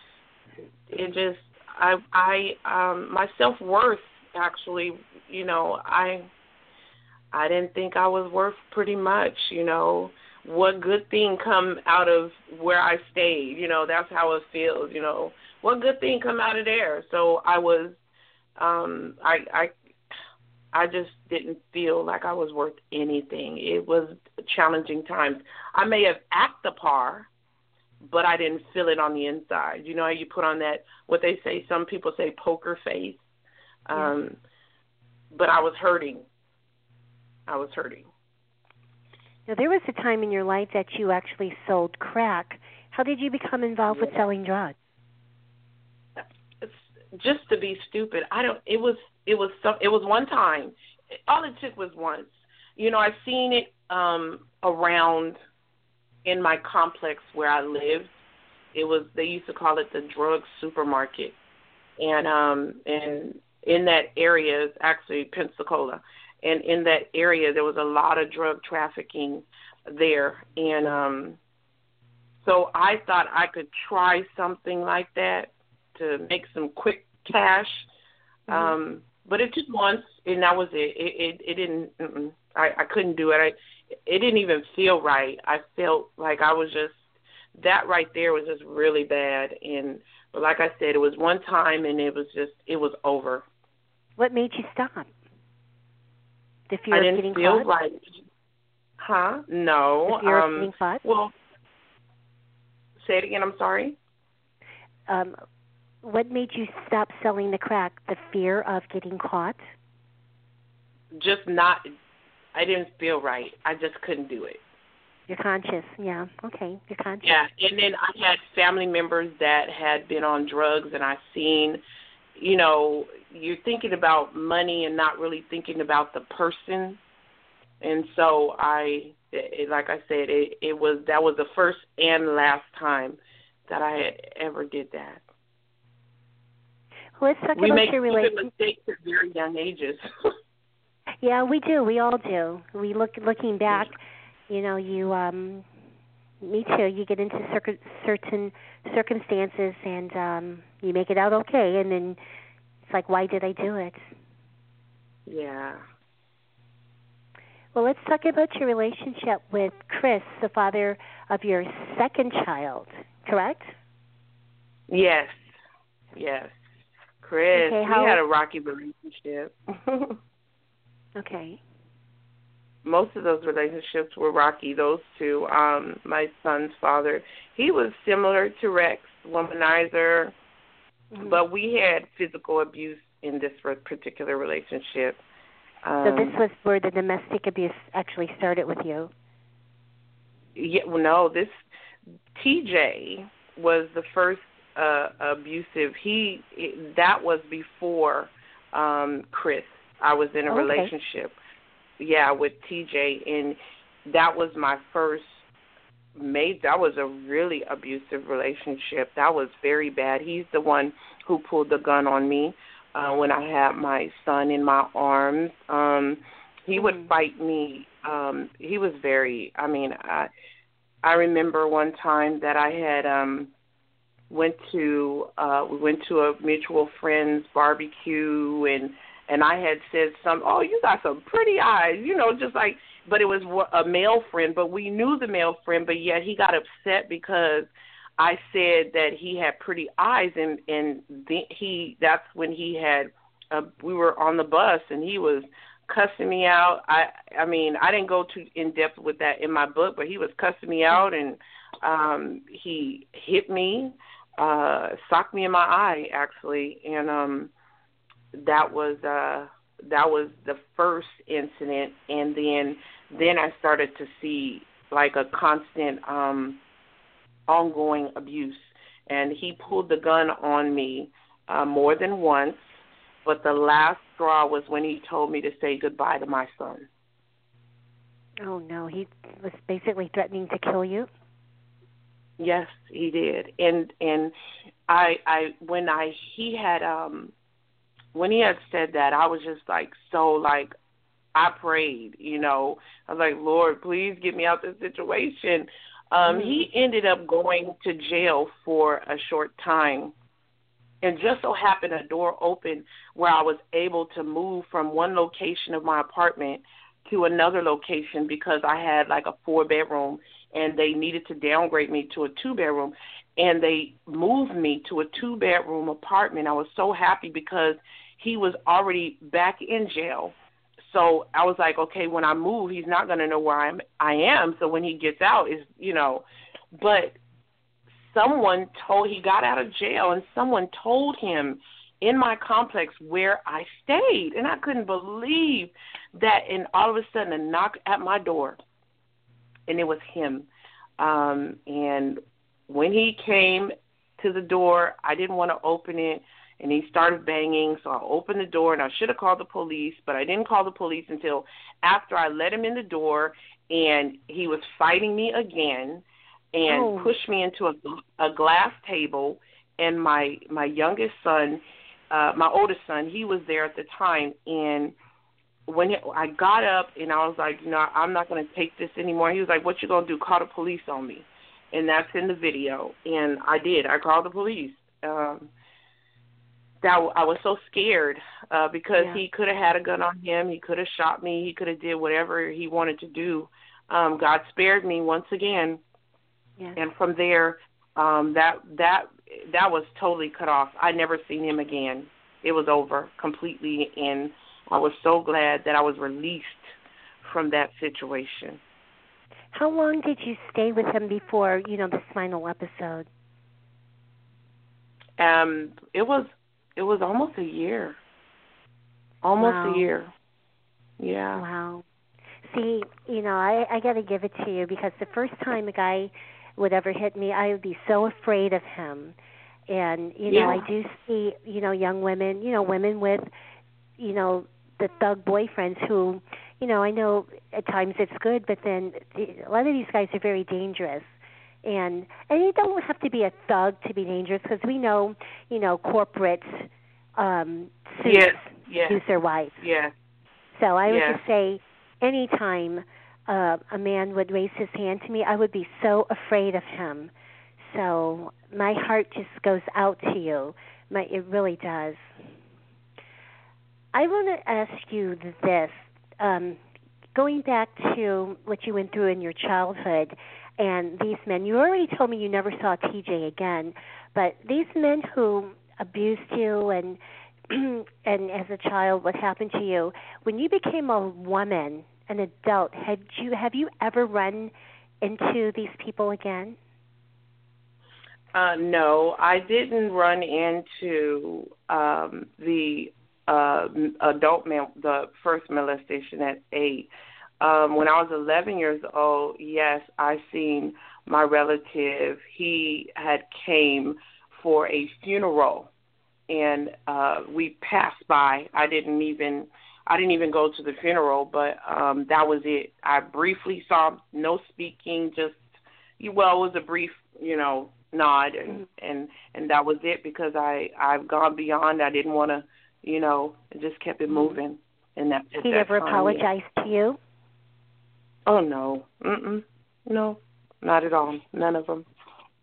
it just I I um my self-worth actually. You know, I. I didn't think I was worth pretty much, you know. What good thing come out of where I stayed? You know, that's how it feels, you know. What good thing come out of there? So I was, um, I, I, I just didn't feel like I was worth anything. It was challenging times. I may have acted the par, but I didn't feel it on the inside. You know how you put on that, what they say, some people say poker face. Um, yeah. But I was hurting. I was hurting. Now, there was a time in your life that you actually sold crack. How did you become involved yeah. with selling drugs? It's just to be stupid. I don't. It was. It was. Some, it was one time. All it took was once. You know, I've seen it um, around in my complex where I lived. It was. They used to call it the drug supermarket, and um, and in that area is actually Pensacola. And in that area, there was a lot of drug trafficking there. And um, so I thought I could try something like that to make some quick cash. Mm-hmm. Um, but it took once, and that was it. It, it, it didn't, mm-mm. I, I couldn't do it. I, it didn't even feel right. I felt like I was just, that right there was just really bad. And but like I said, it was one time, and it was just, it was over. What made you stop? The fear I didn't of getting feel caught? right. Huh? No. The fear um, of getting caught? Well, say it again. I'm sorry. Um, what made you stop selling the crack? The fear of getting caught? Just not. I didn't feel right. I just couldn't do it. You're conscious. Yeah. Okay. You're conscious. Yeah. And then I had family members that had been on drugs, and I've seen, you know, you're thinking about money and not really thinking about the person. And so I, it, like I said, it, it was, that was the first and last time that I had ever did that. Well, let's talk we about make your relationship. mistakes at very young ages. Yeah, we do. We all do. We look, looking back, you know, you, um, me too, you get into circ- certain circumstances and um, you make it out okay, and then it's like, why did I do it? Yeah. Well, let's talk about your relationship with Chris, the father of your second child, correct? Yes. Yes. Chris, okay, we how... had a rocky relationship. Okay. Most of those relationships were rocky, those two. Um, my son's father, he was similar to Rex, womanizer, mm-hmm. but we had physical abuse in this particular relationship. Um, so this was where the domestic abuse actually started with you? Yeah, well, no, this, T J was the first uh, abusive. He, it, that was before um, Chris. I was in a oh, okay. relationship. Yeah, with T J, and that was my first mate. That was a really abusive relationship. That was very bad. He's the one who pulled the gun on me uh, when I had my son in my arms. Um, he mm-hmm. would fight me. Um, he was very, I mean, I, I remember one time that I had um, went to, uh, we went to a mutual friend's barbecue, and And I had said some, oh, you got some pretty eyes, you know, just like, but it was a male friend, but we knew the male friend, but yet he got upset because I said that he had pretty eyes, and, and the, he, that's when he had, uh, we were on the bus, and he was cussing me out. I, I mean, I didn't go too in depth with that in my book, but he was cussing me out, and um, he hit me, uh, socked me in my eye, actually, and, um, that was uh, that was the first incident, and then then I started to see like a constant um, ongoing abuse. And he pulled the gun on me uh, more than once, but the last straw was when he told me to say goodbye to my son. Oh no, he was basically threatening to kill you? Yes, he did. And and I I when I he had um. When he had said that, I was just like, so like, I prayed, you know. I was like, Lord, please get me out this situation. Um, mm-hmm. He ended up going to jail for a short time. And just so happened a door opened where I was able to move from one location of my apartment to another location because I had like a four-bedroom, and they needed to downgrade me to a two-bedroom. And they moved me to a two-bedroom apartment. I was so happy because he was already back in jail. So I was like, okay, when I move, he's not going to know where I'm, I am. So when he gets out, is you know, but someone told, he got out of jail, and someone told him in my complex where I stayed. And I couldn't believe that. And all of a sudden, a knock at my door, and it was him. Um, and when he came to the door, I didn't want to open it, and he started banging, so I opened the door, and I should have called the police, but I didn't call the police until after I let him in the door, and he was fighting me again and oh. pushed me into a, a glass table, and my, my youngest son, uh, my oldest son, he was there at the time, and when he, I got up, and I was like, you know, I'm not going to take this anymore. He was like, what you going to do, call the police on me? And that's in the video. And I did. I called the police. Um, that I was so scared uh, because yeah. he could have had a gun on him. He could have shot me. He could have did whatever he wanted to do. Um, God spared me once again. Yeah. And from there, um, that that that was totally cut off. I never seen him again. It was over completely. And I was so glad that I was released from that situation. How long did you stay with him before, you know, this final episode? Um, it was it was almost a year. Almost wow. a year. Yeah. Wow. See, you know, I, I got to give it to you because the first time a guy would ever hit me, I would be so afraid of him. And, you know, yeah. I do see, you know, young women, you know, women with, you know, the thug boyfriends who, you know, I know at times it's good, but then a lot of these guys are very dangerous. And and you don't have to be a thug to be dangerous because we know, you know, corporate um, suits yes. yes. use their wives. Yeah. So I would yes. just say any time uh, a man would raise his hand to me, I would be so afraid of him. So my heart just goes out to you. My, it really does. I want to ask you this. Um, going back to what you went through in your childhood and these men, you already told me you never saw T J again, but these men who abused you and and as a child, what happened to you, when you became a woman, an adult, had you have you ever run into these people again? Uh, no, I didn't run into um, the uh, adult man, the first molestation at eight. Um, when I was eleven years old, yes, I seen my relative. He had came for a funeral, and uh, we passed by. I didn't even I didn't even go to the funeral, but um, that was it. I briefly saw him, no speaking, just, well, it was a brief, you know, nod, and, mm-hmm. and, and that was it, because I, I've gone beyond. I didn't want to, you know, I just kept it moving. And that, he that ever time, apologized yeah. to you? Oh, no. Mm-mm. No, not at all. None of them.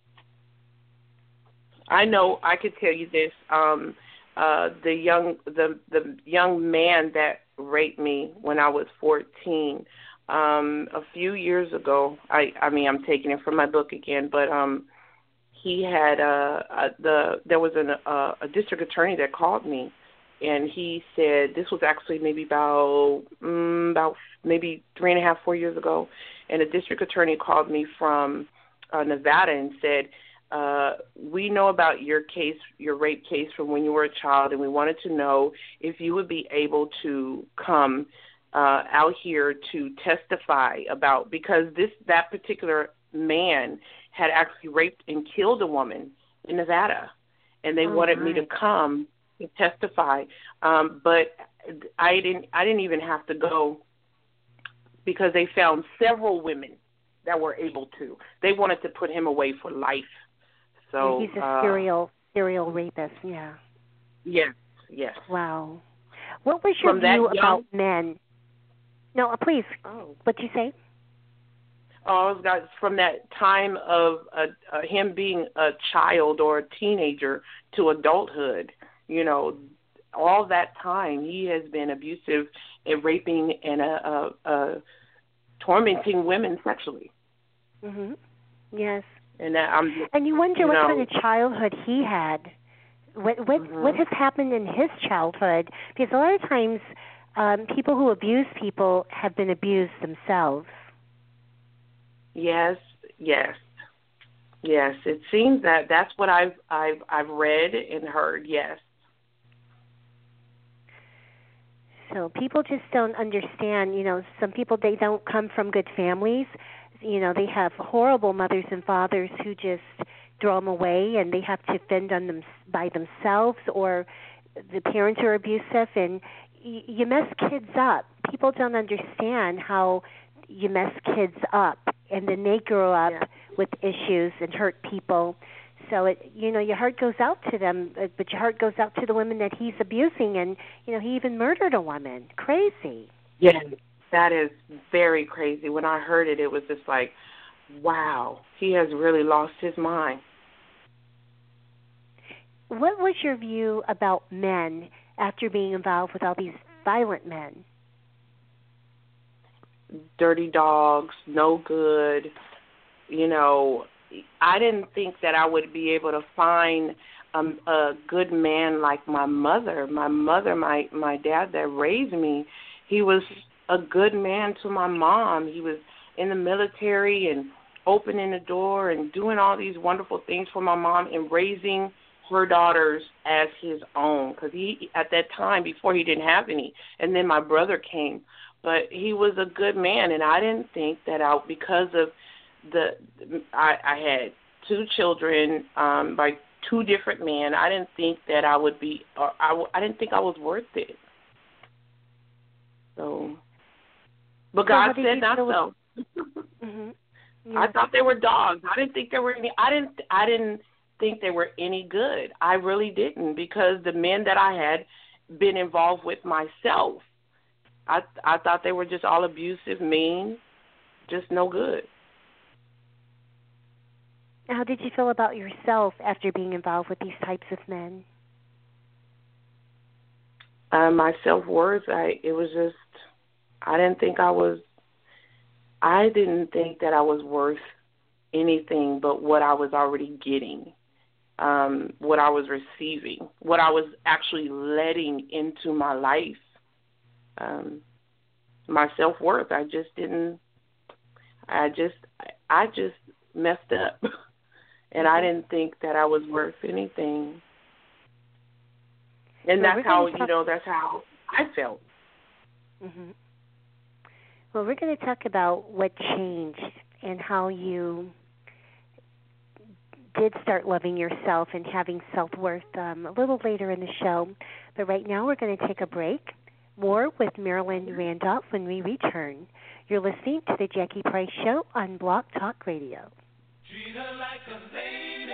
I know, I could tell you this, um, uh, the young the the young man that raped me when I was fourteen, um, a few years ago, I, I mean, I'm taking it from my book again, but um, he had, uh, uh, the there was an, uh, a district attorney that called me, and he said, this was actually maybe about, mm, about maybe three and a half, four years ago, and a district attorney called me from uh, Nevada and said, Uh, we know about your case, your rape case from when you were a child, and we wanted to know if you would be able to come uh, out here to testify about, because this that particular man had actually raped and killed a woman in Nevada, and they oh, wanted my. me to come to testify. Um, but I didn't. I didn't even have to go, because they found several women that were able to. They wanted to put him away for life. So, yeah, he's a uh, serial serial rapist, yeah. Yes, yes. Wow. What was your From view that young, about men? No, uh, please. Oh. What'd you say? Oh, I was got from that time of uh, uh, him being a child or a teenager to adulthood. You know, all that time he has been abusive and raping and uh, uh, uh, tormenting women sexually. Mhm. Yes. And that I'm. And you wonder you what know, kind of childhood he had. What what mm-hmm. what has happened in his childhood? Because a lot of times, um, people who abuse people have been abused themselves. Yes, yes, yes. It seems that that's what I've I've I've read and heard. Yes. So people just don't understand. You know, some people, they don't come from good families. You know, they have horrible mothers and fathers who just throw them away, and they have to fend on them by themselves, or the parents are abusive, and y- you mess kids up. People don't understand how you mess kids up, and then they grow up yeah. with issues and hurt people. So, it, you know, your heart goes out to them, but your heart goes out to the women that he's abusing, and, you know, he even murdered a woman. Crazy. Yeah. That is very crazy. When I heard it, it was just like, wow, he has really lost his mind. What was your view about men after being involved with all these violent men? Dirty dogs, no good. You know, I didn't think that I would be able to find um, a good man like my mother. My mother, my, my dad that raised me, he was a good man to my mom. He was in the military and opening the door and doing all these wonderful things for my mom and raising her daughters as his own, because he, at that time, before, he didn't have any. And then my brother came. But he was a good man, and I didn't think that I, because of the, I, I had two children um, by two different men, I didn't think that I would be, or I, I didn't think I was worth it. So... But God so said not so. mm-hmm. yeah. I thought they were dogs. I didn't think they were any. I didn't. I didn't think they were any good. I really didn't, because the men that I had been involved with myself, I I thought they were just all abusive, mean, just no good. How did you feel about yourself after being involved with these types of men? Uh, my self-worth, I it was just. I didn't think I was, I didn't think that I was worth anything but what I was already getting, um, what I was receiving, what I was actually letting into my life. Um, my self-worth, I just didn't, I just, I just messed up. And I didn't think that I was worth anything. And well, that's how, talk- you know, that's how I felt. Mm-hmm. Well, we're going to talk about what changed and how you did start loving yourself and having self-worth um, a little later in the show. But right now we're going to take a break. More with Marilyn Randolph when we return. You're listening to the Jackie Price Show on Blog Talk Radio. Treat her like a lady.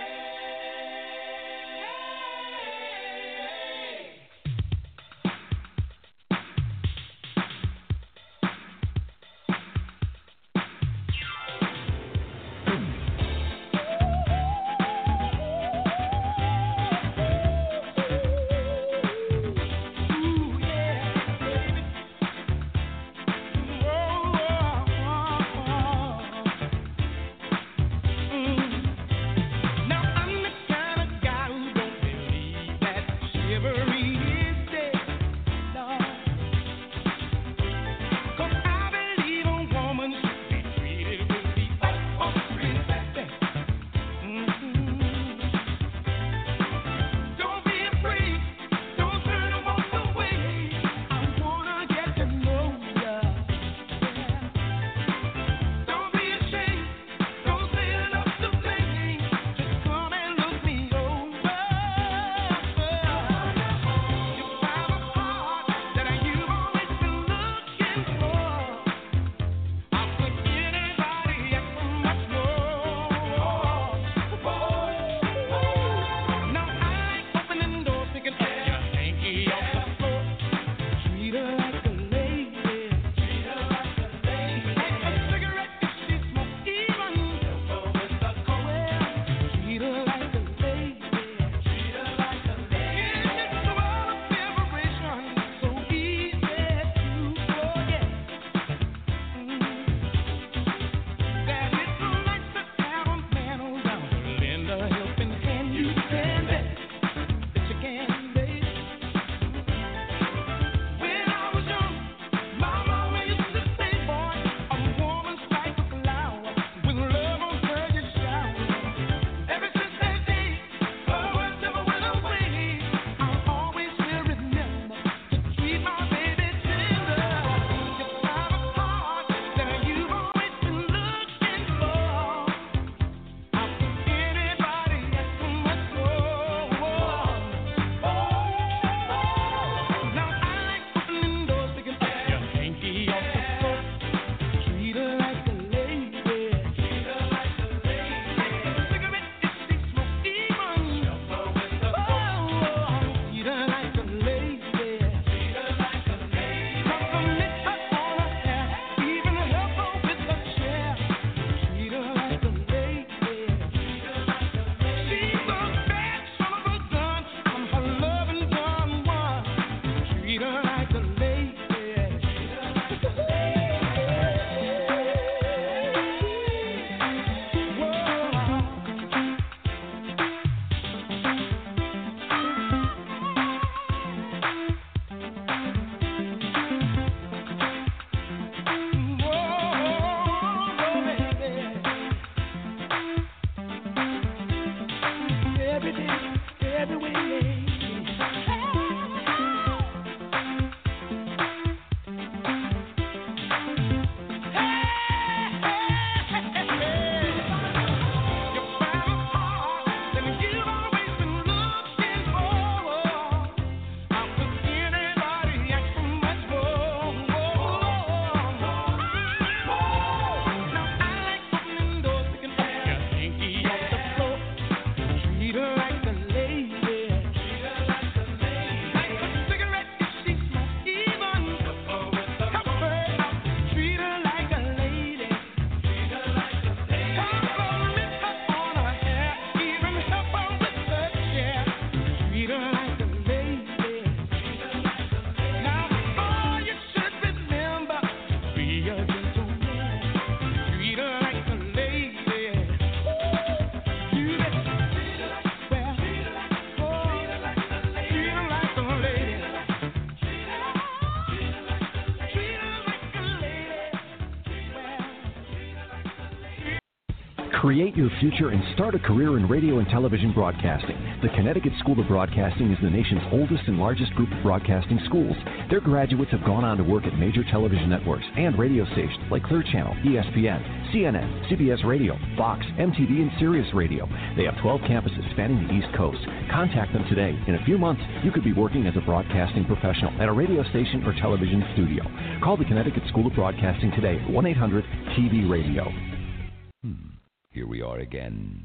Create your future and start a career in radio and television broadcasting. The Connecticut School of Broadcasting is the nation's oldest and largest group of broadcasting schools. Their graduates have gone on to work at major television networks and radio stations like Clear Channel, E S P N, C N N, C B S Radio, Fox, M T V, and Sirius Radio. They have twelve campuses spanning the East Coast. Contact them today. In a few months, you could be working as a broadcasting professional at a radio station or television studio. Call the Connecticut School of Broadcasting today at one eight hundred T V radio. Hmm. Here we are again.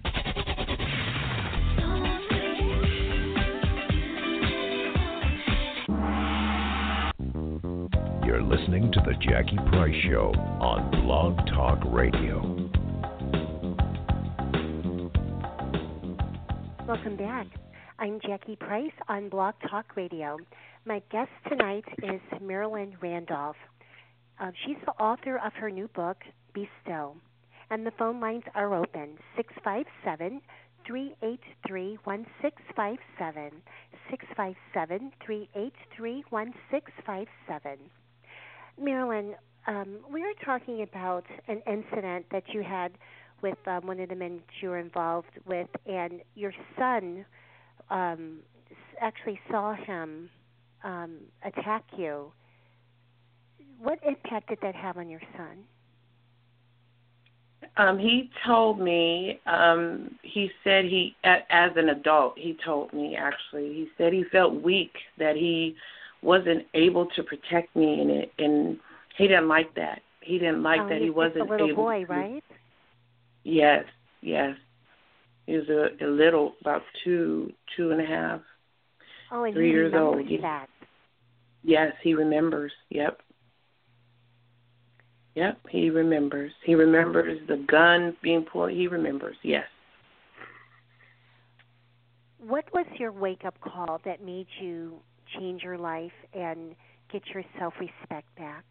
You're listening to The Jackie Price Show on Blog Talk Radio. Welcome back. I'm Jackie Price on Blog Talk Radio. My guest tonight is Marilyn Randolph. Uh, she's the author of her new book, Be Still. And the phone lines are open, six five seven, three eight three, one six five seven, six five seven, three eight three, one six five seven. Marilyn, um, we were talking about an incident that you had with um, one of the men you were involved with, and your son um, actually saw him um, attack you. What impact did that have on your son? Um, he told me, um, he said he, as an adult, he told me actually, he said he felt weak, that he wasn't able to protect me, and it, and he didn't like that. He didn't like oh, that he wasn't a little able boy, to. Right? Yes, yes. He was a, a little, about two, two and a half, oh, and three he years old. That. Yes, he remembers. Yep. Yep, he remembers. He remembers the gun being pulled. He remembers, yes. What was your wake-up call that made you change your life and get your self-respect back?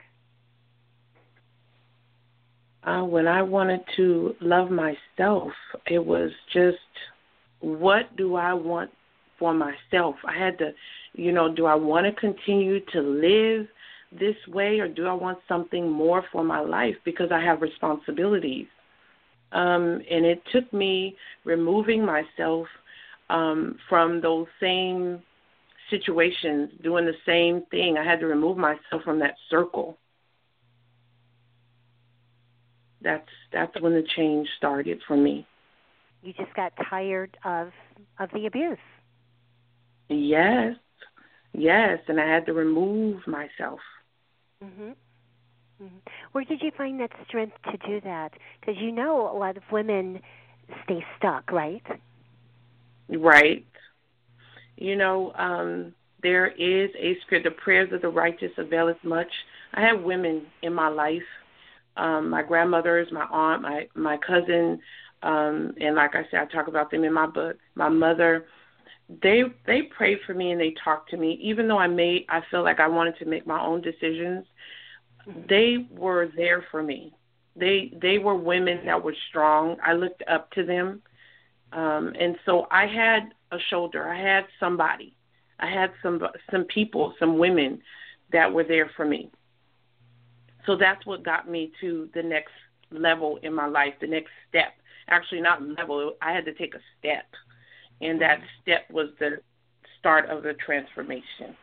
Uh, when I wanted to love myself, it was just, what do I want for myself? I had to, you know, do I want to continue to live this way, or do I want something more for my life, because I have responsibilities? Um, and it took me removing myself um, from those same situations, doing the same thing. I had to remove myself from that circle. That's that's when the change started for me. You just got tired of of the abuse. Yes, yes, and I had to remove myself. Mhm. Mm-hmm. Where did you find that strength to do that? Because you know a lot of women stay stuck, right? Right. You know, um, there is a script, the prayers of the righteous availeth much. I have women in my life, um, my grandmothers, my aunt, my, my cousin, um, and like I said, I talk about them in my book, my mother. They they prayed for me and they talked to me, even though I made I felt like I wanted to make my own decisions. They were there for me. They they were women that were strong. I looked up to them, um, and so I had a shoulder. I had somebody. I had some some people, some women that were there for me. So that's what got me to the next level in my life, the next step. Actually, not level. I had to take a step. And that step was the start of the transformation.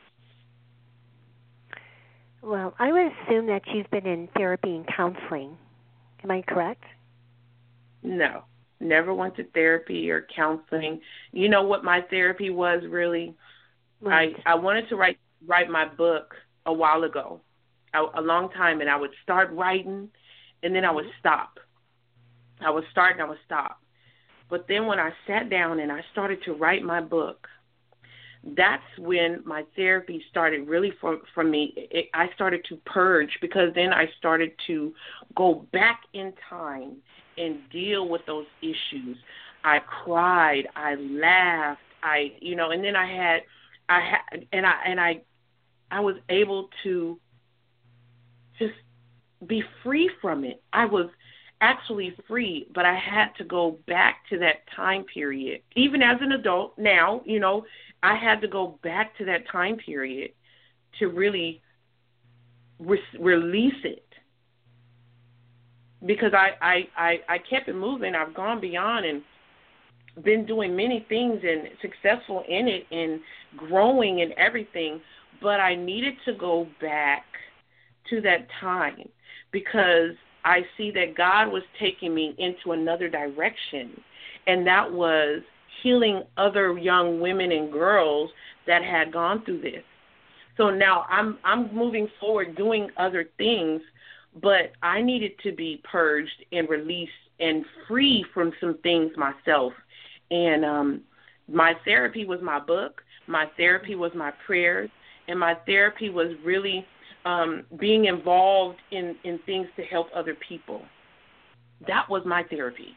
Well, I would assume that you've been in therapy and counseling. Am I correct? No, never went to therapy or counseling. You know what my therapy was really? Right. I, I wanted to write write my book a while ago, a, a long time, and I would start writing, and then I would stop. I would start and I would stop. But then when I sat down and I started to write my book, that's when my therapy started really for, for me. It, I started to purge, because then I started to go back in time and deal with those issues. I cried, I laughed, I, you know, and then I had, I had, and I, and I, I was able to just be free from it. I was actually free, but I had to go back to that time period. Even as an adult now, you know, I had to go back to that time period to really re- release it. because I, I, I, I kept it moving. I've gone beyond and been doing many things and successful in it and growing and everything, but I needed to go back to that time because I see that God was taking me into another direction, and that was healing other young women and girls that had gone through this. So now I'm I'm moving forward doing other things, but I needed to be purged and released and free from some things myself. And um, my therapy was my book. My therapy was my prayers. And my therapy was really um, being involved in, in things to help other people. That was my therapy.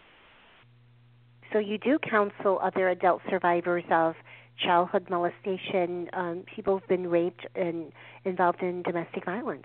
So you do counsel other adult survivors of childhood molestation, um, people who've been raped and involved in domestic violence.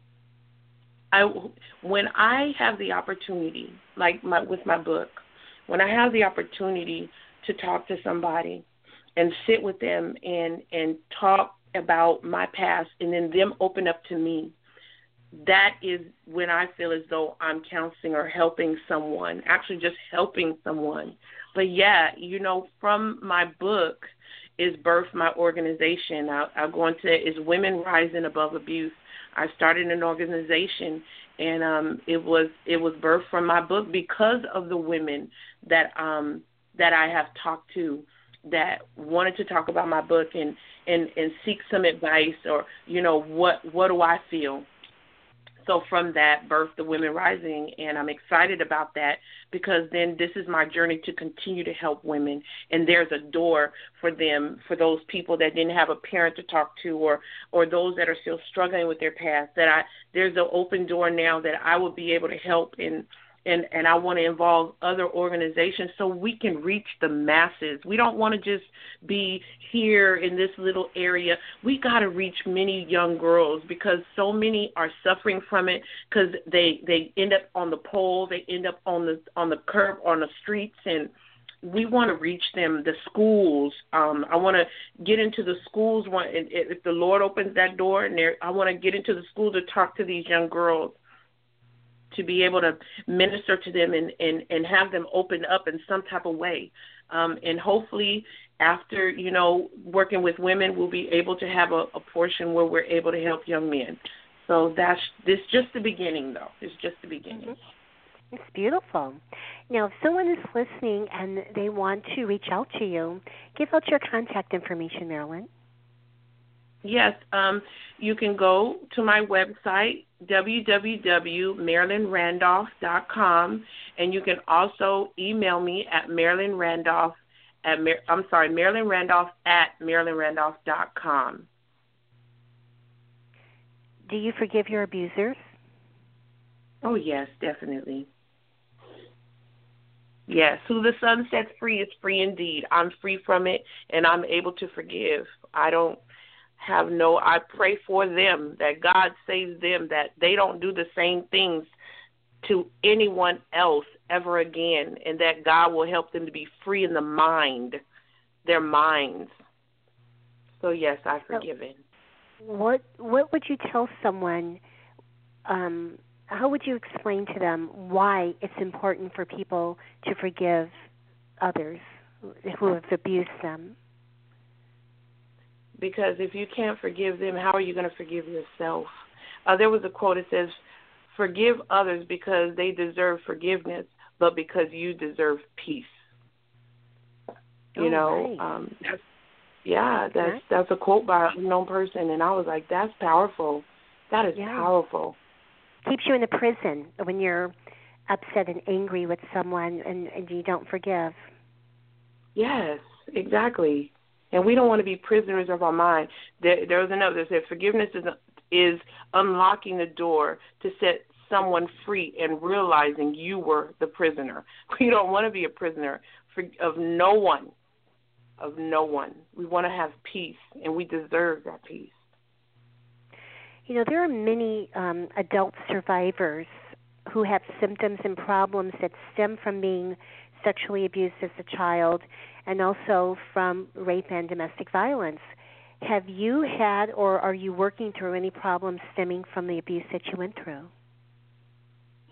I, when I have the opportunity, like my, with my book, when I have the opportunity to talk to somebody and sit with them and, and talk about my past and then them open up to me, that is when I feel as though I'm counseling or helping someone, actually just helping someone. But, yeah, you know, from my book is birthed my organization. I'll, I'll go into it, is Women Rising Above Abuse. I started an organization, and um, it was it was birthed from my book because of the women that um, that I have talked to that wanted to talk about my book and, and, and seek some advice or, you know, what what do I feel? So from that, birthed the Women Rising, and I'm excited about that because then this is my journey to continue to help women, and there's a door for them, for those people that didn't have a parent to talk to or or those that are still struggling with their past, that I there's an open door now that I will be able to help, and, and, and I want to involve other organizations so we can reach the masses. We don't want to just be here in this little area. We got to reach many young girls because so many are suffering from it because they, they end up on the pole, they end up on the on the curb, on the streets, and we want to reach them, the schools. Um, I want to get into the schools. If the Lord opens that door, and I want to get into the school to talk to these young girls, to be able to minister to them and, and, and have them open up in some type of way. Um, and hopefully after, you know, working with women, we'll be able to have a, a portion where we're able to help young men. So that's this just the beginning, though. It's just the beginning. Mm-hmm. It's beautiful. Now, if someone is listening and they want to reach out to you, give out your contact information, Marilyn. Yes, um, you can go to my website, w w w dot marilyn randolph dot com, and you can also email me at Marilyn Randolph at I'm sorry, Marilyn Randolph at marilyn randolph dot com. Do you forgive your abusers? Oh yes, definitely. Yes, who the sun sets free is free indeed. I'm free from it, and I'm able to forgive. I don't have no, I pray for them, that God saves them, that they don't do the same things to anyone else ever again, and that God will help them to be free in the mind, their minds. So, yes, I've forgiven. What What would you tell someone, um, how would you explain to them why it's important for people to forgive others who have abused them? Because if you can't forgive them, how are you going to forgive yourself? Uh, there was a quote that says, forgive others because they deserve forgiveness, but because you deserve peace. You oh, know, right. um, that's, yeah, that's that's a quote by an unknown person, and I was like, that's powerful. That is yeah. powerful. Keeps you in a prison when you're upset and angry with someone and, and you don't forgive. Yes, exactly. And we don't want to be prisoners of our mind. There, there was another that said forgiveness is, is unlocking the door to set someone free and realizing you were the prisoner. We don't want to be a prisoner for, of no one, of no one. We want to have peace, and we deserve that peace. You know, there are many um, adult survivors who have symptoms and problems that stem from being sexually abused as a child and also from rape and domestic violence. Have you had or are you working through any problems stemming from the abuse that you went through?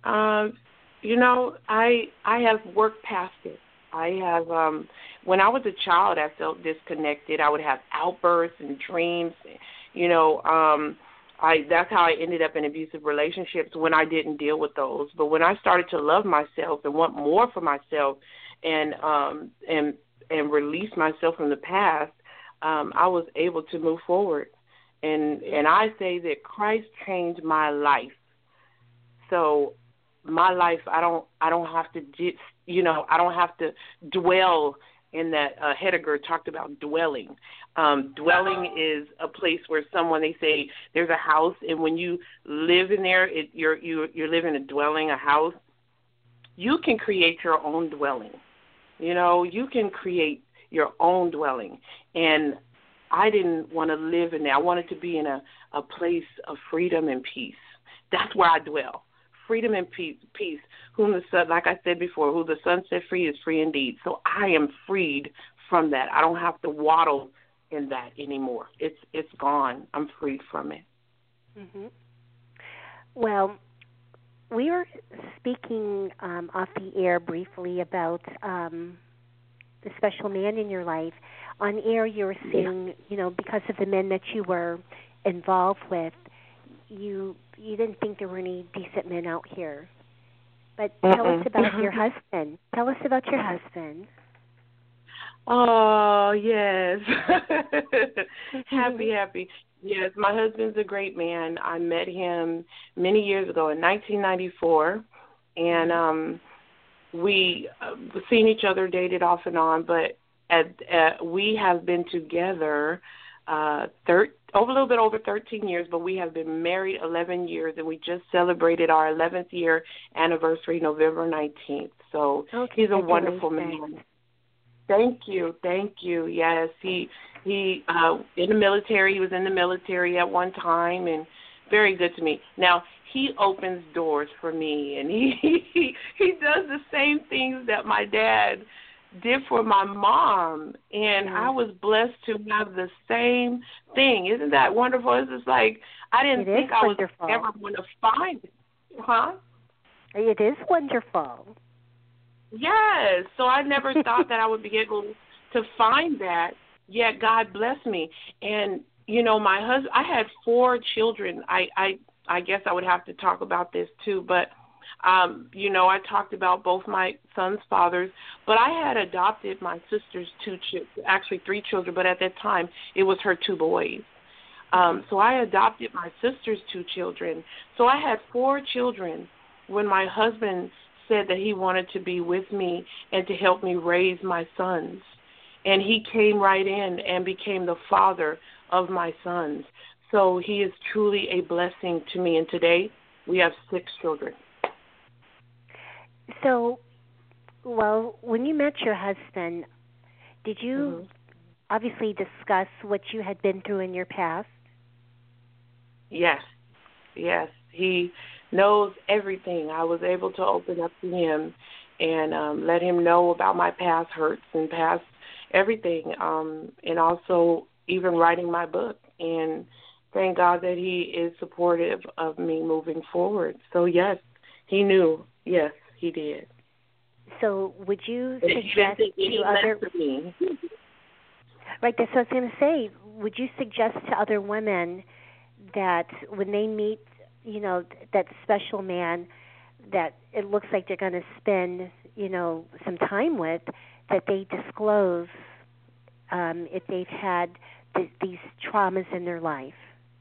Um, you know, I I have worked past it. I have, um, when I was a child, I felt disconnected. I would have outbursts and dreams. You know, um, I that's how I ended up in abusive relationships when I didn't deal with those. But when I started to love myself and want more for myself, and um, and and release myself from the past, um, I was able to move forward. And and I say that Christ changed my life. So my life, I don't I don't have to just, you know, I don't have to dwell in that. uh, Heidegger talked about dwelling. Um, dwelling is a place where someone, they say there's a house, and when you live in there, it, you're you you're living a dwelling, a house. You can create your own dwelling. You know, you can create your own dwelling. And I didn't want to live in there. I wanted to be in a, a place of freedom and peace. That's where I dwell. Freedom and peace, peace. Whom the Son, like I said before, who the Son set free is free indeed. So I am freed from that. I don't have to waddle in that anymore. It's it's gone. I'm freed from it. Mm-hmm. Well, we were speaking um, off the air briefly about um, the special man in your life. On air, you were saying, yeah. you know, because of the men that you were involved with, you you didn't think there were any decent men out here. But tell Uh-uh. us about your husband. Tell us about your husband. Oh, yes. happy, happy. Yes, my husband's a great man. I met him many years ago in nineteen ninety-four, and um, we uh, seen each other, dated off and on, but at, at, we have been together uh, thir- over a little bit over thirteen years, but we have been married eleven years, and we just celebrated our eleventh year anniversary November nineteenth. So okay, he's a wonderful man. Thank you, thank you. Yes, he he uh, in the military. He was in the military at one time, and very good to me. Now he opens doors for me, and he he, he does the same things that my dad did for my mom, and mm-hmm. I was blessed to have the same thing. Isn't that wonderful? It's just like I didn't it think I was ever going to find it, huh? It is wonderful. Yes, so I never thought that I would be able to find that, yet God blessed me. And, you know, my husband, I had four children. I, I, I guess I would have to talk about this too, but, um, you know, I talked about both my son's fathers, but I had adopted my sister's two, ch- actually three children, but at that time it was her two boys. Um, so I adopted my sister's two children. So I had four children when my husband said that he wanted to be with me and to help me raise my sons. And he came right in and became the father of my sons. So he is truly a blessing to me. And today we have six children. So, well, when you met your husband, did you mm-hmm. obviously discuss what you had been through in your past? Yes, yes. He knows everything. I was able to open up to him and um, let him know about my past hurts and past everything, um, and also even writing my book. And thank God that he is supportive of me moving forward. So, yes, he knew. Yes, he did. So would you suggest to other... me. Right, that's what I was going to say. Would you suggest to other women that when they meet, you know, that special man that it looks like they're going to spend, you know, some time with, that they disclose um, if they've had th- these traumas in their life?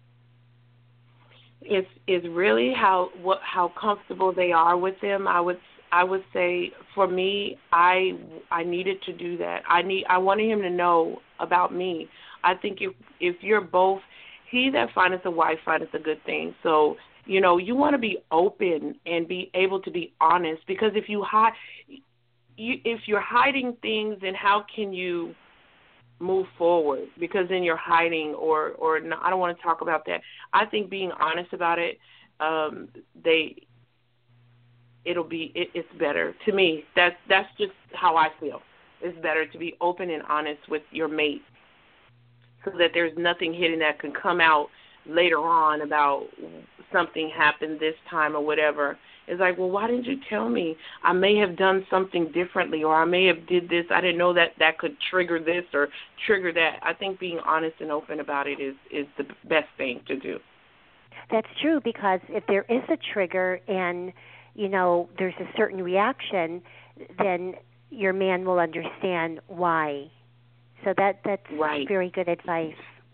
It's it's really how what how comfortable they are with them. I would I would say for me, I I needed to do that. I need I wanted him to know about me. I think if if you're both, he that findeth a wife findeth a good thing. So, you know, you want to be open and be able to be honest, because if you hide, you, if you're hiding things, then how can you move forward? Because then you're hiding, or or no, I don't want to talk about that. I think being honest about it, um, they, it'll be it, it's better to me. That's that's just how I feel. It's better to be open and honest with your mate, so that there's nothing hidden that can come out later on about something happened this time or whatever. It's like, well, why didn't you tell me? I may have done something differently, or I may have did this. I didn't know that that could trigger this or trigger that. I think being honest and open about it is, is the best thing to do. That's true, because if there is a trigger and, you know, there's a certain reaction, then your man will understand why. So that that's right. very good advice.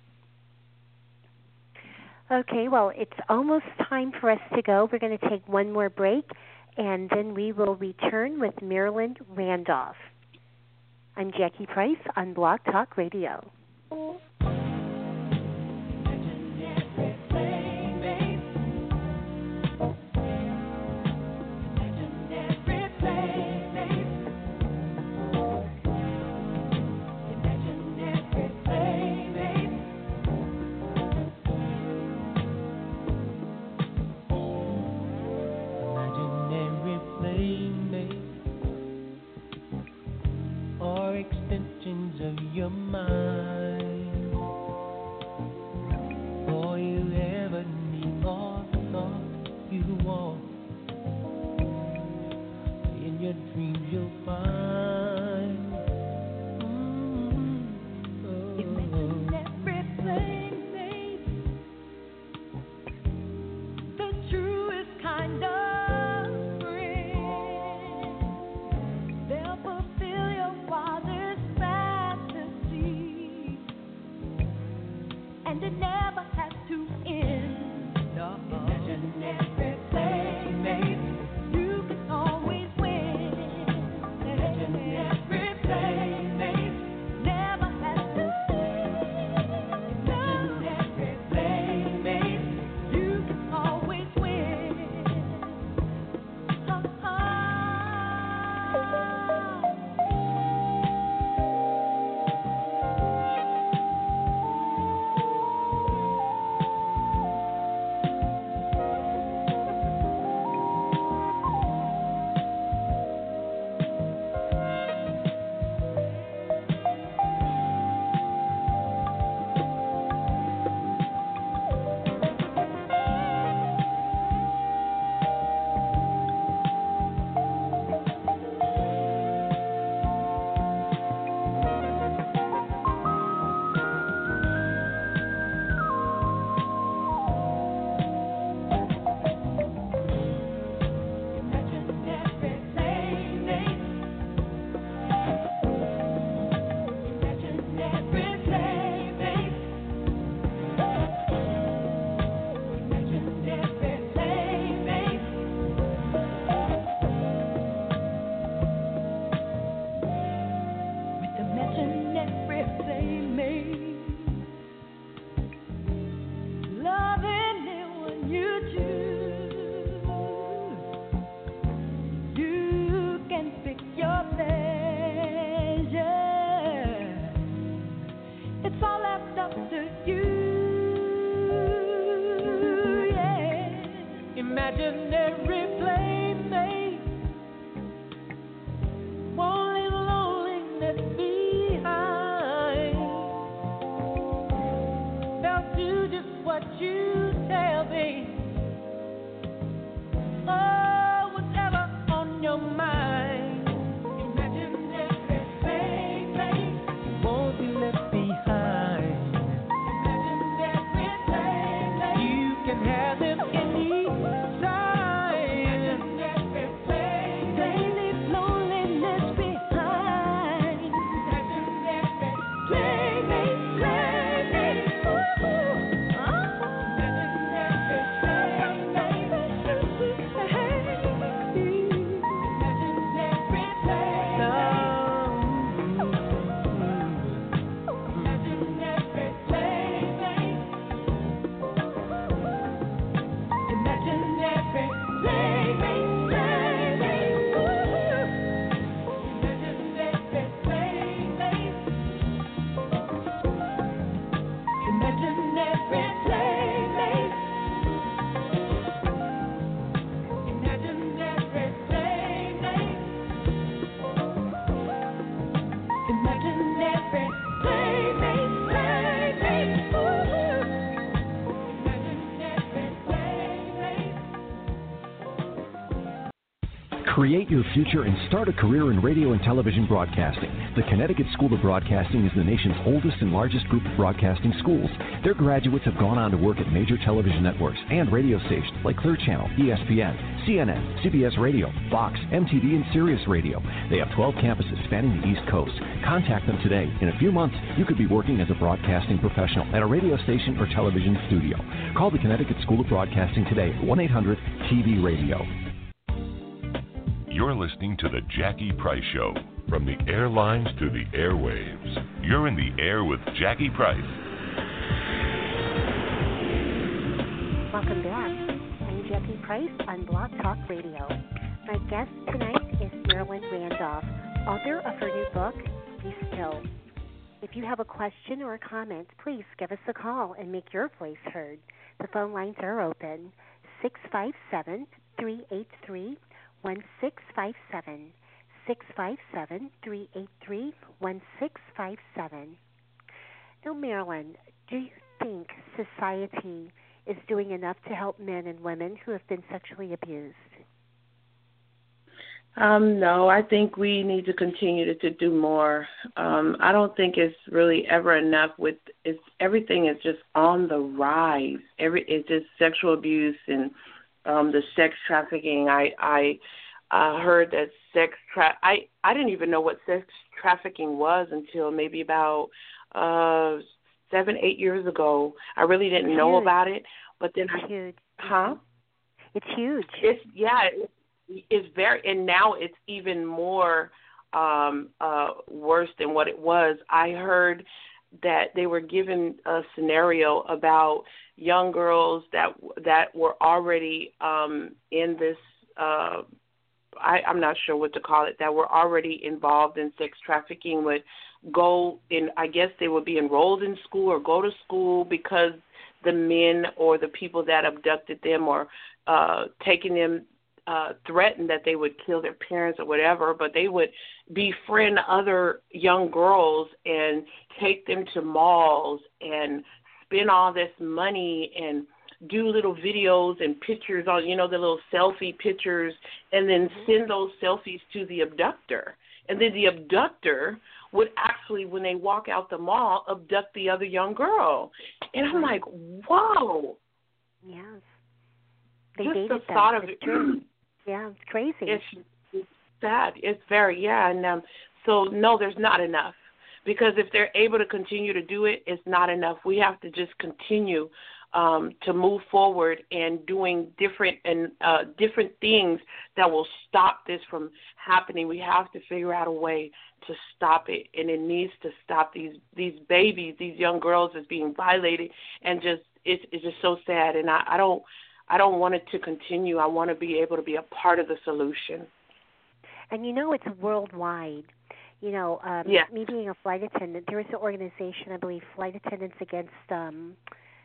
Okay, well, it's almost time for us to go. We're going to take one more break, and then we will return with Marilyn Randolph. I'm Jackie Price on Blog Talk Radio. Extensions of your mind, all you ever need, all thought you want. In your dreams you'll find. Mm-hmm. Oh. Imagine everything, babe. The truest kind of friend. They'll fulfill your wildest fantasy, and it never has to end. No. Imagine everything, babe. You can always win. Imagine everything, babe. Never has to end. Imagine everything, babe. You can always win. Oh, oh. Imaginary playmate won't leave loneliness behind. They'll do just what you tell me. Oh, whatever on your mind. Imaginary playmate won't be left behind. Create your future and start a career in radio and television broadcasting. The Connecticut School of Broadcasting is the nation's oldest and largest group of broadcasting schools. Their graduates have gone on to work at major television networks and radio stations like Clear Channel, E S P N, C N N, C B S Radio, Fox, M T V, and Sirius Radio. They have twelve campuses spanning the East Coast. Contact them today. In a few months, you could be working as a broadcasting professional at a radio station or television studio. Call the Connecticut School of Broadcasting today at one eight hundred T V radio. You're listening to The Jackie Price Show. From the airlines to the airwaves, you're in the air with Jackie Price. Welcome back. I'm Jackie Price on Blog Talk Radio. My guest tonight is Marilyn Randolph, author of her new book, Be Still. If you have a question or a comment, please give us a call and make your voice heard. The phone lines are open, six five seven, three eight three, one six five seven, six five seven, three eight three, one six five seven. Now, Marilyn, do you think society is doing enough to help men and women who have been sexually abused? Um, no, I think we need to continue to, to do more. Um, I don't think it's really ever enough. With it's everything is just on the rise. Every it's just sexual abuse and um, the sex trafficking. I I uh, heard that sex tra- I I didn't even know what sex trafficking was until maybe about uh, seven eight years ago. I really didn't it's know huge. about it, but then it's I, huge. Huh? It's huge. It's yeah. It's, It's very, and now it's even more um, uh, worse than what it was. I heard that they were given a scenario about young girls that that were already um, in this. Uh, I, I'm not sure what to call it. That were already involved in sex trafficking would go in. I guess they would be enrolled in school or go to school because the men or the people that abducted them or uh, taking them. Uh, threatened that they would kill their parents or whatever, but they would befriend other young girls and take them to malls and spend all this money and do little videos and pictures on, you know, the little selfie pictures, and then send those selfies to the abductor. And then the abductor would actually, when they walk out the mall, abduct the other young girl. And I'm like, whoa. Yes. They Just dated the them. thought of it's it. true. Yeah, it's crazy. It's, it's sad. It's very, yeah. And um, so, no, there's not enough. Because if they're able to continue to do it, it's not enough. We have to just continue um, to move forward and doing different and uh, different things that will stop this from happening. We have to figure out a way to stop it, and it needs to stop. These these babies, these young girls, is being violated, and just it's, it's just so sad. And I, I don't. I don't want it to continue. I want to be able to be a part of the solution. And you know it's worldwide. You know, um, yeah. me being a flight attendant, there is an organization, I believe, Flight Attendants Against, um,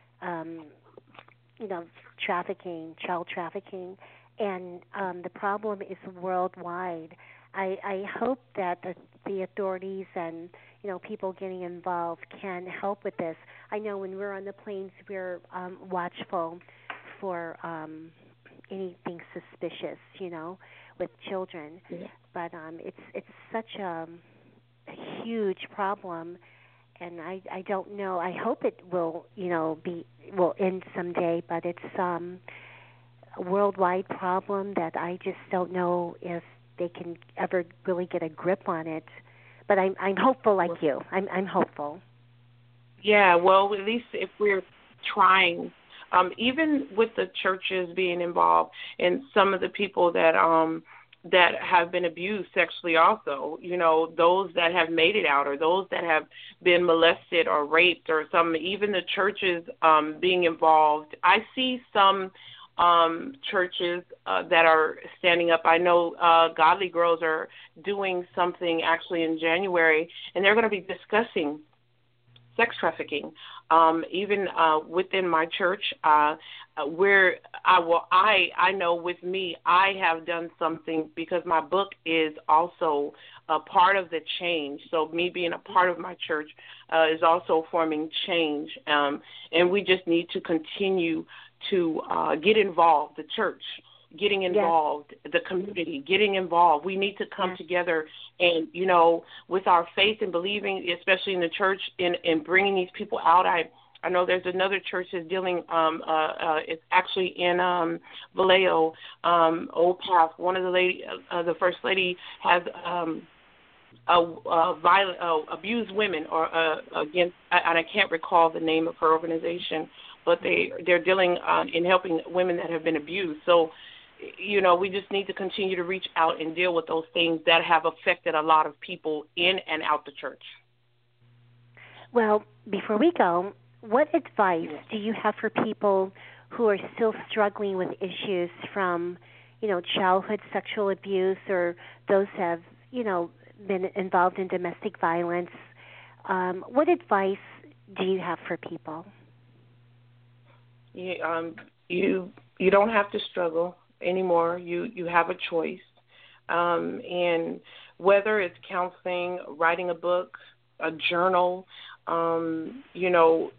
um, you know, trafficking, child trafficking, and um, the problem is worldwide. I, I hope that the, the authorities and, you know, people getting involved can help with this. I know when we're on the planes, we're um, watchful for um, anything suspicious, you know, with children. Yeah. But um, it's it's such a, a huge problem, and I, I don't know. I hope it will, you know, be will end someday. But it's um, a worldwide problem that I just don't know if they can ever really get a grip on it. But I'm I'm hopeful, like you. I'm I'm hopeful. Yeah. Well, at least if we're trying. Um, even with the churches being involved and some of the people that um, that have been abused sexually also, you know, those that have made it out or those that have been molested or raped or some, even the churches um, being involved. I see some um, churches uh, that are standing up. I know uh, Godly Girls are doing something actually in January, and they're going to be discussing sex trafficking. Um, even uh, within my church, uh, where I well, I I know with me, I have done something because my book is also a part of the change. So me being a part of my church uh, is also forming change, um, and we just need to continue to uh, get involved, the church, getting involved, yes. the community, getting involved. We need to come yes. together and, you know, with our faith and believing, especially in the church, in, in bringing these people out. I I know there's another church that's dealing, um, uh, uh, it's actually in um, Vallejo, um, Old Path. One of the lady, uh, the first lady has um, a, a violent, uh, abused women, or uh, against, and I can't recall the name of her organization, but they, they're dealing uh, in helping women that have been abused. So, you know, we just need to continue to reach out and deal with those things that have affected a lot of people in and out the church. Well, before we go, what advice do you have for people who are still struggling with issues from, you know, childhood sexual abuse, or those have, you know, been involved in domestic violence? Um, what advice do you have for people? You, um, you you don't have to struggle anymore. You you have a choice, um, and whether it's counseling, writing a book, a journal, um, you know,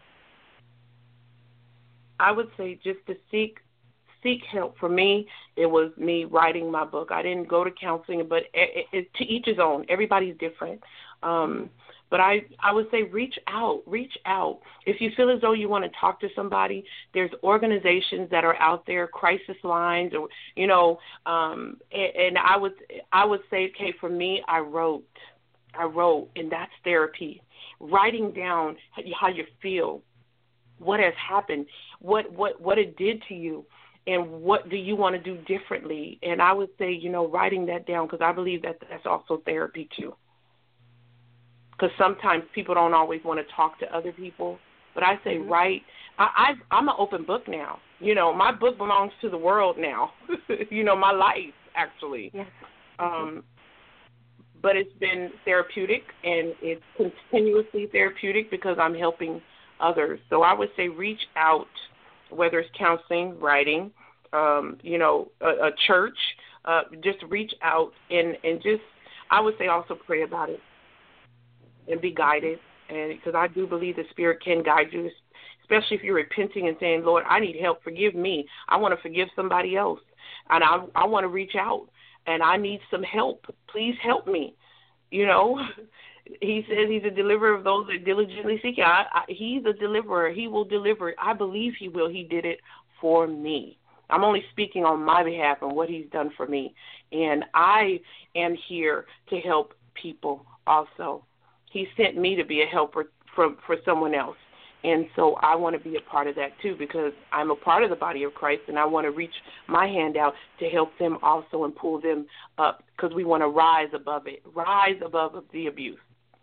I would say just to seek seek help. For me, it was me writing my book. I didn't go to counseling, but it, it, to each his own. Everybody's different. Um, but I, I would say reach out, reach out. If you feel as though you want to talk to somebody, there's organizations that are out there, crisis lines, or, you know, um, and, and I would I would say, okay, for me, I wrote. I wrote, and that's therapy. Writing down how you feel, what has happened, what, what, what it did to you, and what do you want to do differently. And I would say, you know, writing that down, because I believe that that's also therapy too. Because sometimes people don't always want to talk to other people. But I say, mm-hmm. write. I, I, I'm an open book now. You know, my book belongs to the world now. You know, my life, actually. Yes. Um, but it's been therapeutic, and it's continuously therapeutic because I'm helping others. So I would say reach out, whether it's counseling, writing, um, you know, a, a church, uh, just reach out and, and just, I would say also pray about it and be guided. And because I do believe the Spirit can guide you, especially if you're repenting and saying, Lord, I need help. Forgive me. I want to forgive somebody else. And I, I want to reach out, and I need some help. Please help me. You know, he says he's a deliverer of those that diligently seek him. I, I, he's a deliverer. He will deliver. I believe he will. He did it for me. I'm only speaking on my behalf and what he's done for me. And I am here to help people also. He sent me to be a helper for, for someone else. And so I want to be a part of that too, because I'm a part of the body of Christ, and I want to reach my hand out to help them also and pull them up, because we want to rise above it, rise above the abuse.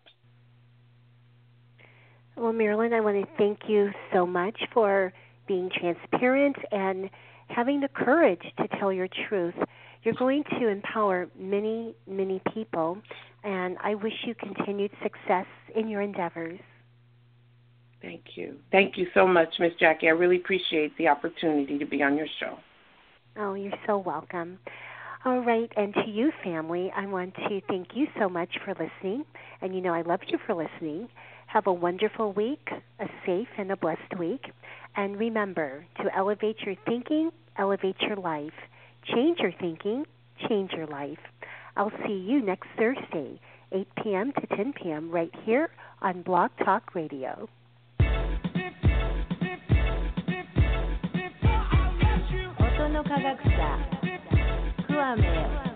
Well, Marilyn, I want to thank you so much for being transparent and having the courage to tell your truth. You're going to empower many, many people, and I wish you continued success in your endeavors. Thank you. Thank you so much, Miss Jackie. I really appreciate the opportunity to be on your show. Oh, you're so welcome. All right, and to you, family, I want to thank you so much for listening. And you know I love you for listening. Have a wonderful week, a safe and a blessed week. And remember to elevate your thinking, elevate your life. Change your thinking, change your life. I'll see you next Thursday, eight p.m. to ten p.m. right here on Blog Talk Radio. 音の科学者クワメ